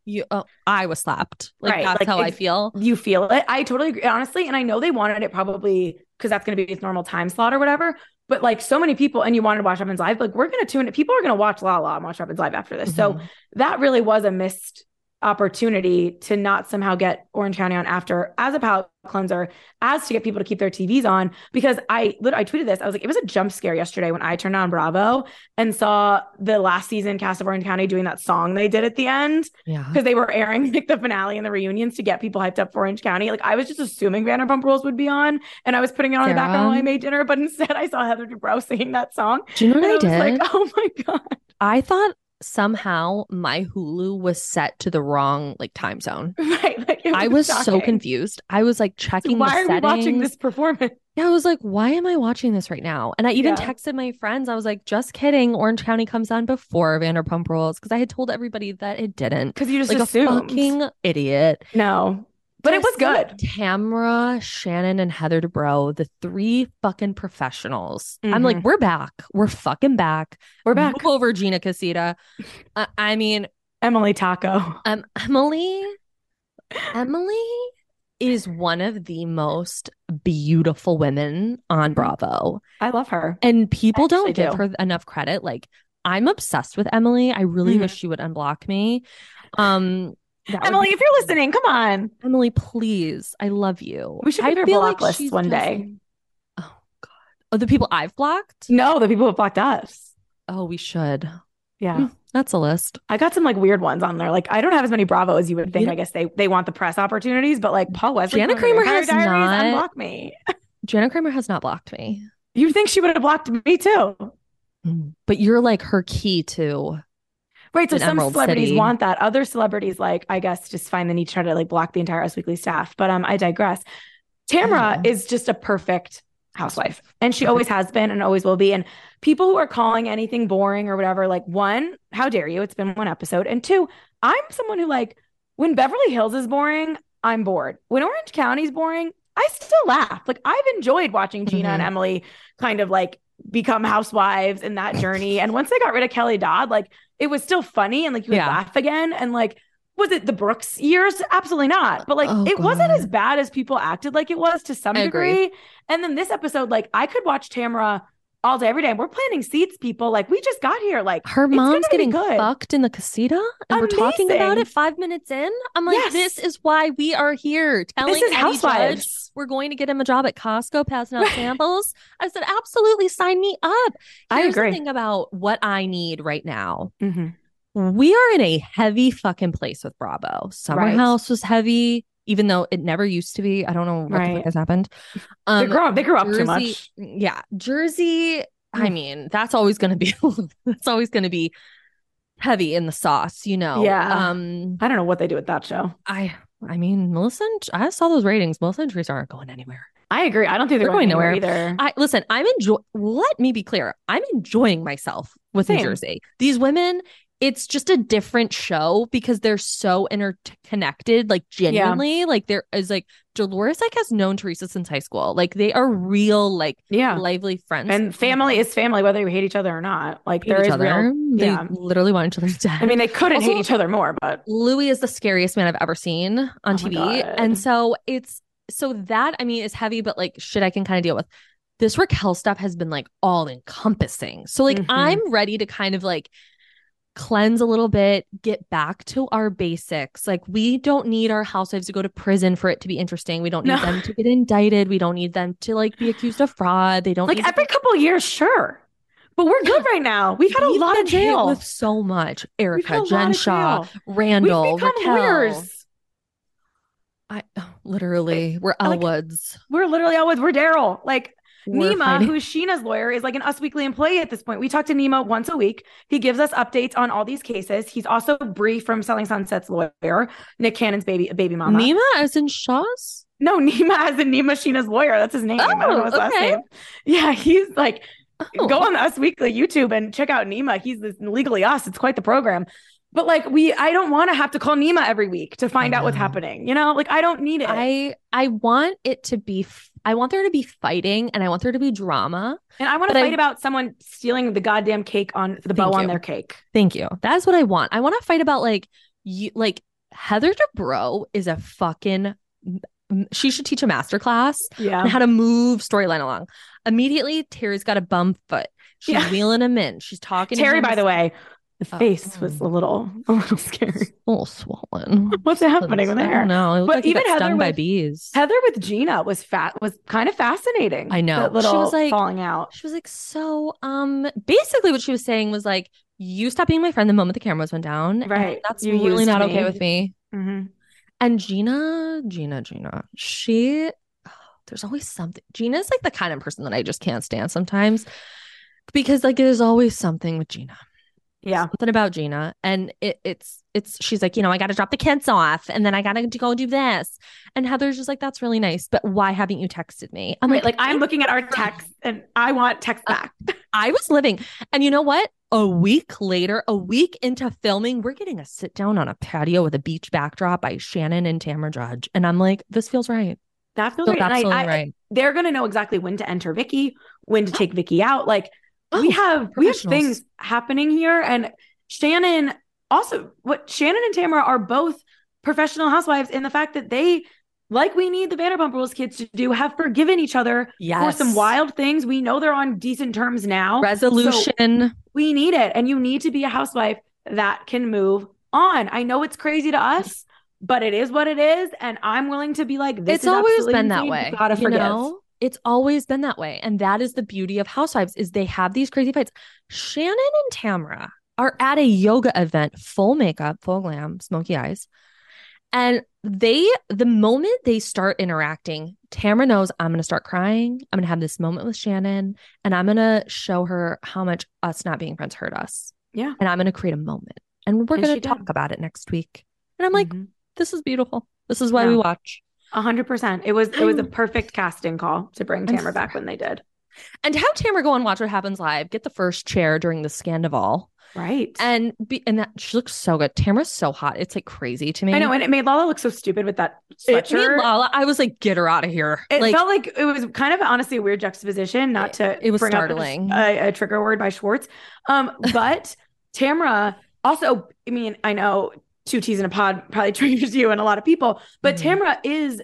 I was slapped. Like, right. That's like, how I feel. You feel it. I totally agree, honestly. And I know they wanted it probably because that's going to be its normal time slot or whatever. But like so many people, and you wanted to watch Evans Live, like we're going to tune it. People are going to watch La La and watch Evans Live after this. So that really was a missed opportunity to not somehow get Orange County on after as a palate cleanser, as to get people to keep their TVs on. Because I tweeted this. I was like, it was a jump scare yesterday when I turned on Bravo and saw the last season cast of Orange County doing that song they did at the end. Yeah. Because they were airing like the finale and the reunions to get people hyped up for Orange County. Like, I was just assuming Vanderpump Rules would be on, and I was putting it on in the background while I made dinner, but instead I saw Heather Dubrow singing that song. Do you know what I did? Was like, oh my God. I thought somehow my Hulu was set to the wrong like time zone. Right. Like, I was so confused. I was like checking the settings. Why are we watching this performance? Yeah, I was like, why am I watching this right now? And I even texted my friends. I was like, just kidding. Orange County comes on before Vanderpump Rules, because I had told everybody that it didn't. Because you just like assumed. a fucking idiot. No. But To it was see good. Tamra, Shannon, and Heather Dubrow, the three fucking professionals. I'm like, we're back. We're fucking back. We're back. Move over, Gina Casita. I mean, Emily Taco. Emily is one of the most beautiful women on Bravo. I love her. And people don't actually give do. her enough credit. Like, I'm obsessed with Emily. I really wish she would unblock me. That would Emily, be- if you're listening, come on. Emily, please. I love you. We should I keep your feel block list she's one just- day. Oh, God. Oh, the people I've blocked? No, the people who blocked us. Oh, we should. Yeah. That's a list. I got some like weird ones on there. Like I don't have as many Bravo as you would think. You- I guess they want the press opportunities, but like Paul Wesley, Jana from Kramer Vampire has Diaries, not- unblock me. Jana Kramer has not blocked me. You think she would have blocked me too? But you're like her key to Right. So in some Emerald celebrities City. want that. Other celebrities, like, I guess, just find the need to try to like block the entire Us Weekly staff. But I digress. Tamra is just a perfect housewife. And she always has been and always will be. And people who are calling anything boring or whatever, like, one, how dare you? It's been one episode. And two, I'm someone who, like, when Beverly Hills is boring, I'm bored. When Orange County's boring, I still laugh. Like, I've enjoyed watching Gina and Emily kind of like become housewives in that journey. And once they got rid of Kelly Dodd, like, it was still funny and like you would laugh again. And like, was it the Brooks years? Absolutely not. But like, it wasn't as bad as people acted like it was to some degree. And then this episode, like, I could watch Tamra all day, every day. We're planting seeds, people. Like, we just got here. Like, her mom's getting fucked in the casita, and we're talking about it 5 minutes in. I'm like, this is why we are here. Telling this is Eddie Housewives. Judge we're going to get him a job at Costco passing out samples. I said, absolutely, sign me up. Here's the thing about what I need right now. We are in a heavy fucking place with Bravo. Summer House was heavy, even though it never used to be. I don't know what the fuck has happened. They grew up Jersey, too much. Yeah. Jersey, I mean, that's always going to be heavy in the sauce, you know? Yeah. I don't know what they do with that show. I mean, I saw those ratings. Melissa and Teresa aren't going anywhere. I agree. I don't think they're going nowhere either. Let me be clear. I'm enjoying myself with New Jersey. These women, it's just a different show because they're so interconnected, like genuinely. Like there is like Dolores has known Teresa since high school. Like they are real, like lively friends. And family is family, whether you hate each other or not. Like there is real. They literally want each other dead. I mean, they couldn't hate each other more, but Louis is the scariest man I've ever seen on TV. And so that, I mean, is heavy, but like shit I can kind of deal with. This Raquel stuff has been like all encompassing. So like I'm ready to kind of like cleanse a little bit, get back to our basics. Like we don't need our housewives to go to prison for it to be interesting. We don't need them to get indicted. We don't need them to like be accused of fraud. They don't like every couple of years, sure. But we're good right now. We've had a lot of jail with so much. Erica, Jen Shaw, Randall, We've become Raquel. lawyers. We're Elwoods. We're literally Elwoods. We're Daryl. Like We're Nima, fighting. who's Sheena's lawyer, is like an Us Weekly employee at this point. We talk to Nima once a week. He gives us updates on all these cases. He's also Bree from Selling Sunset's lawyer, Nick Cannon's baby mama. Nima as in Shaw's? No, Nima as in Nima Sheena's lawyer. That's his name. I don't know his last name. Yeah, he's like, go on the Us Weekly YouTube and check out Nima. He's this Legally Us. It's quite the program. But like I don't want to have to call Nima every week to find out what's happening. You know, like I don't need it. I want it to be. I want there to be fighting, and I want there to be drama. And I want to fight about someone stealing the goddamn cake on the bow on their cake. Thank you. That's what I want. I want to fight about like Heather Dubrow is a fucking. She should teach a masterclass on how to move storyline along. Immediately, Terry's got a bum foot. She's wheeling him in. She's talking. Terry, by the way. The face was a little scary. A little swollen. What's happening with her? No, but like even Heather stung by bees. Heather with Gina was kind of fascinating. I know. She was like falling out. She was like, so basically what she was saying was like, you stopped being my friend the moment the cameras went down. Right. That's really not okay with me. Mm-hmm. And Gina, there's always something. Gina's like the kind of person that I just can't stand sometimes because like there's always something with Gina. Yeah. something about Gina. And it's she's like, I got to drop the kids off and then I got to go do this. And Heather's just like, that's really nice. But why haven't you texted me? I'm Right, like I'm looking at our text and I want text back. I was living. And you know what? A week later, a week into filming, we're getting a sit down on a patio with a beach backdrop by Shannon and Tamra Judge. And I'm like, this feels right. That feels Feels right. absolutely right. They're going to know exactly when to enter Vicky, when to take Vicky out. Like Oh, we have professionals. things happening here. And Shannon also, Shannon and Tamara are both professional housewives in the fact that they, like we need the Vanderpump Rules kids to do, have forgiven each other for Yes. some wild things. We know they're on decent terms now. Resolution. So we need it. And you need to be a housewife that can move on. I know it's crazy to us, but it is what it is. And I'm willing to be like, this It's is always absolutely been that insane. way. You gotta forgive. It's always been that way. And that is the beauty of Housewives is they have these crazy fights. Shannon and Tamra are at a yoga event, full makeup, full glam, smoky eyes. And the moment they start interacting, Tamra knows I'm going to start crying. I'm going to have this moment with Shannon and I'm going to show her how much us not being friends hurt us. Yeah. And I'm going to create a moment and we're going to talk about it next week. And I'm like, this is beautiful. This is why we watch. 100%. It was a perfect casting call to bring Tamra back when they did. And have Tamra go and watch What Happens Live, get the first chair during the Scandival. Right. And that she looks so good. Tamra's so hot. It's like crazy to me. I know. And it made Lala look so stupid with that sweatshirt. Lala, I was like, get her out of here. It felt like it was kind of honestly a weird juxtaposition, not to it was bring startling. up a trigger word by Schwartz. But Tamra also, I mean, I know 2 T's in a pod probably triggers you and a lot of people, but Tamra is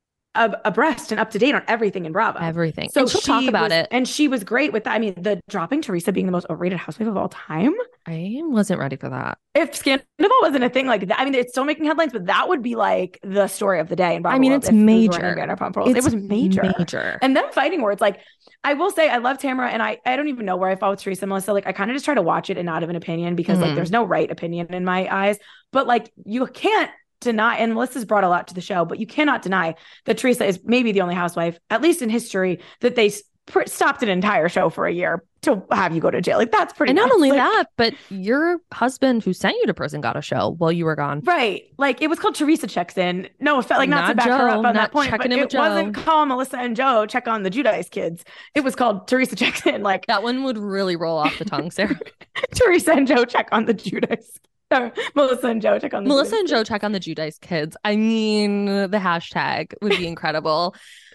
abreast and up to date on everything in Bravo. Everything. So and she'll talk about it. And she was great with that. I mean, the dropping Teresa being the most overrated housewife of all time. I wasn't ready for that. If Scandal wasn't a thing like that, I mean, it's still making headlines, but that would be like the story of the day in Bravo. I mean, it's major. It was major. And them fighting words. Like, I will say, I love Tamra, and I don't even know where I fall with Teresa and Melissa. Like, I kind of just try to watch it and not have an opinion because like there's no right opinion in my eyes. But like, you can't deny, and Melissa's brought a lot to the show, but you cannot deny that Teresa is maybe the only housewife, at least in history, that they stopped an entire show for a year to have you go to jail. Like, that's pretty. And not only that, but your husband who sent you to prison got a show while you were gone. Right. Like, it was called Teresa Checks In. No, it felt like not to back her up on that point, but it wasn't called Melissa and Joe check on the Giudice kids. It was called Teresa Checks In. Like, that one would really roll off the tongue, Sarah. Teresa and Joe check on the Giudice. Melissa and Joe check on the Giudice kids. I mean, the hashtag would be incredible.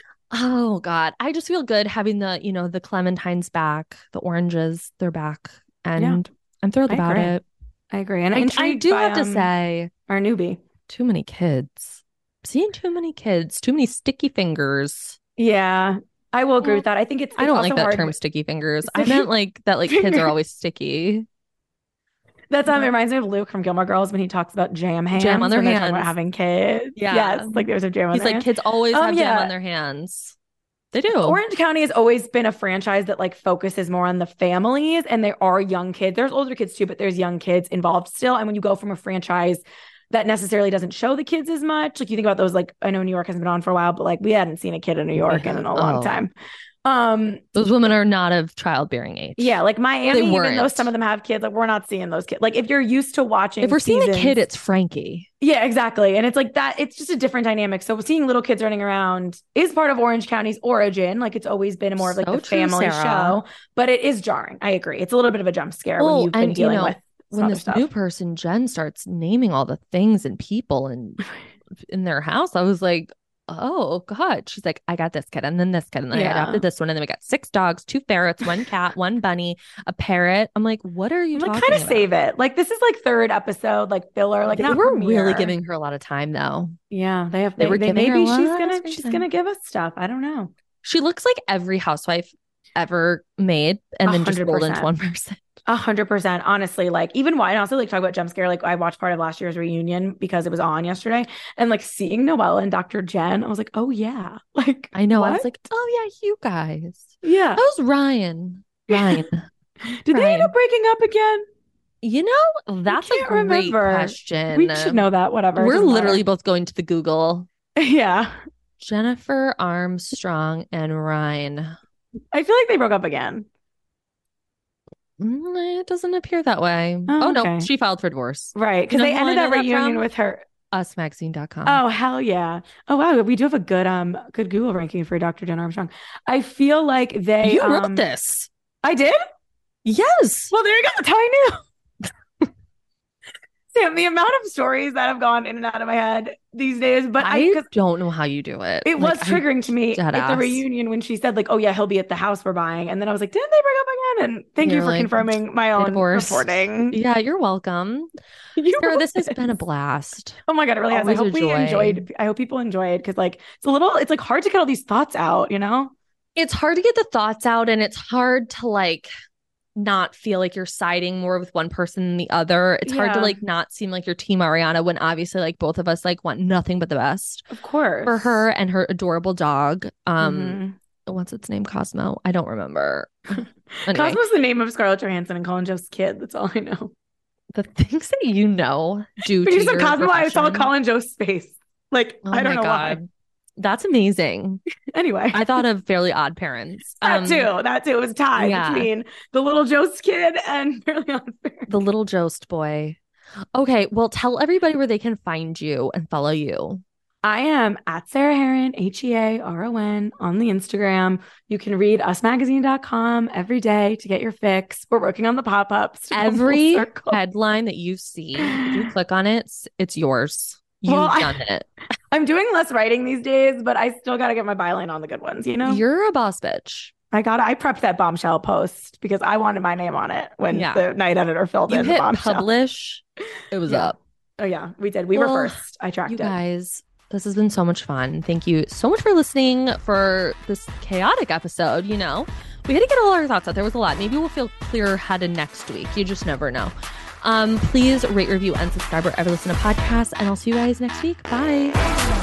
Oh God. I just feel good having the Clementines back, the oranges, they're back. And I'm thrilled about it. I agree. And I do have to say, our newbie. Too many kids. Seeing too many kids, too many sticky fingers. Yeah. I will agree with that. I think it's I don't also like that hard term sticky fingers. I meant like that kids are always sticky. That reminds me of Luke from Gilmore Girls when he talks about jam hands. Jam on their hands. About having kids. Yeah. Yes. Like there's a jam on their hands. He's like, kids always have jam on their hands. They do. Orange County has always been a franchise that like focuses more on the families, and there are young kids. There's older kids too, but there's young kids involved still. And when you go from a franchise that necessarily doesn't show the kids as much, like you think about those, like I know New York hasn't been on for a while, but like we hadn't seen a kid in New York in a long time. Those women are not of childbearing age. Yeah, like Miami, even though some of them have kids, like we're not seeing those kids. Like if you're used to watching, if we're seeing a kid, it's Frankie. Yeah, exactly. And it's like that. It's just a different dynamic. So seeing little kids running around is part of Orange County's origin. Like it's always been more of like the family show, but it is jarring. I agree. It's a little bit of a jump scare when you've been dealing with when this new person Jen starts naming all the things and people and in their house. I was like, oh God. She's like, I got this kid and then this kid and then I adopted this one and then we got 6 dogs, 2 ferrets, 1 cat, 1 bunny, a parrot. I'm like, what are you talking about? Kind of save it. Like this is like 3rd episode, like filler. Like they were really giving her a lot of time though. Yeah, they were giving maybe she's gonna give us stuff. I don't know. She looks like every housewife ever made and then just rolled into one person. 100%. Honestly, like even and also like talk about jump scare. Like I watched part of last year's reunion because it was on yesterday, and like seeing Noella and Dr. Jen, I was like, oh yeah, like I know. What? I was like, oh yeah, you guys. Yeah, that was Ryan. Did they end up breaking up again? You know, that's a great question. We should know that. Whatever. We're literally both going to the Google. Yeah, Jennifer Armstrong and Ryan. I feel like they broke up again. It doesn't appear that way. Oh, no, okay. she filed for divorce. Right. Because You know they who I ended know that that reunion from? with her. Usmagazine.com. Oh, hell yeah. Oh, wow. We do have a good Google ranking for Dr. Jen Armstrong. I feel like they You wrote this. I did? Yes. Well, there you go. That's how I knew. Sam, the amount of stories that have gone in and out of my head these days, but I don't know how you do it. It was triggering to me at the reunion when she said, like, oh, yeah, he'll be at the house we're buying. And then I was like, didn't they break up again? And thank you for confirming my own reporting. Yeah, you're welcome. Sarah, this has been a blast. Oh my God, it really has. I hope I hope people enjoyed because, like, it's like hard to get all these thoughts out, you know? It's hard to get the thoughts out, and it's hard to like not feel like you're siding more with one person than the other. It's hard to like not seem like you're Team Ariana when obviously like both of us like want nothing but the best, of course, for her and her adorable dog. What's its name? Cosmo? I don't remember. Anyway. Cosmo's the name of Scarlett Johansson and Colin Joe's kid. That's all I know. The things that you know due but to you said Cosmo, profession. I saw Colin Joe's face. Like, I don't know why. That's amazing. Anyway, I thought of Fairly Odd Parents. That too. It was tied between the little Jost kid and Fairly Odd Parents. The little Jost boy. Okay, well, tell everybody where they can find you and follow you. I am at Sarah Hearon, HEARON, on the Instagram. You can read usmagazine.com every day to get your fix. We're working on the pop-ups. Every headline that you see, if you click on it, it's yours. You've done it. I'm doing less writing these days, but I still got to get my byline on the good ones, you know? You're a boss bitch. I prepped that bombshell post because I wanted my name on it when the night editor filled in the bombshell. Publish. It was up. Oh, yeah, we did. We were first. I tracked it. You guys, this has been so much fun. Thank you so much for listening for this chaotic episode. You know, we had to get all our thoughts out. There was a lot. Maybe we'll feel clear-headed next week. You just never know. Please rate, review, and subscribe wherever you listen to podcasts. And I'll see you guys next week. Bye.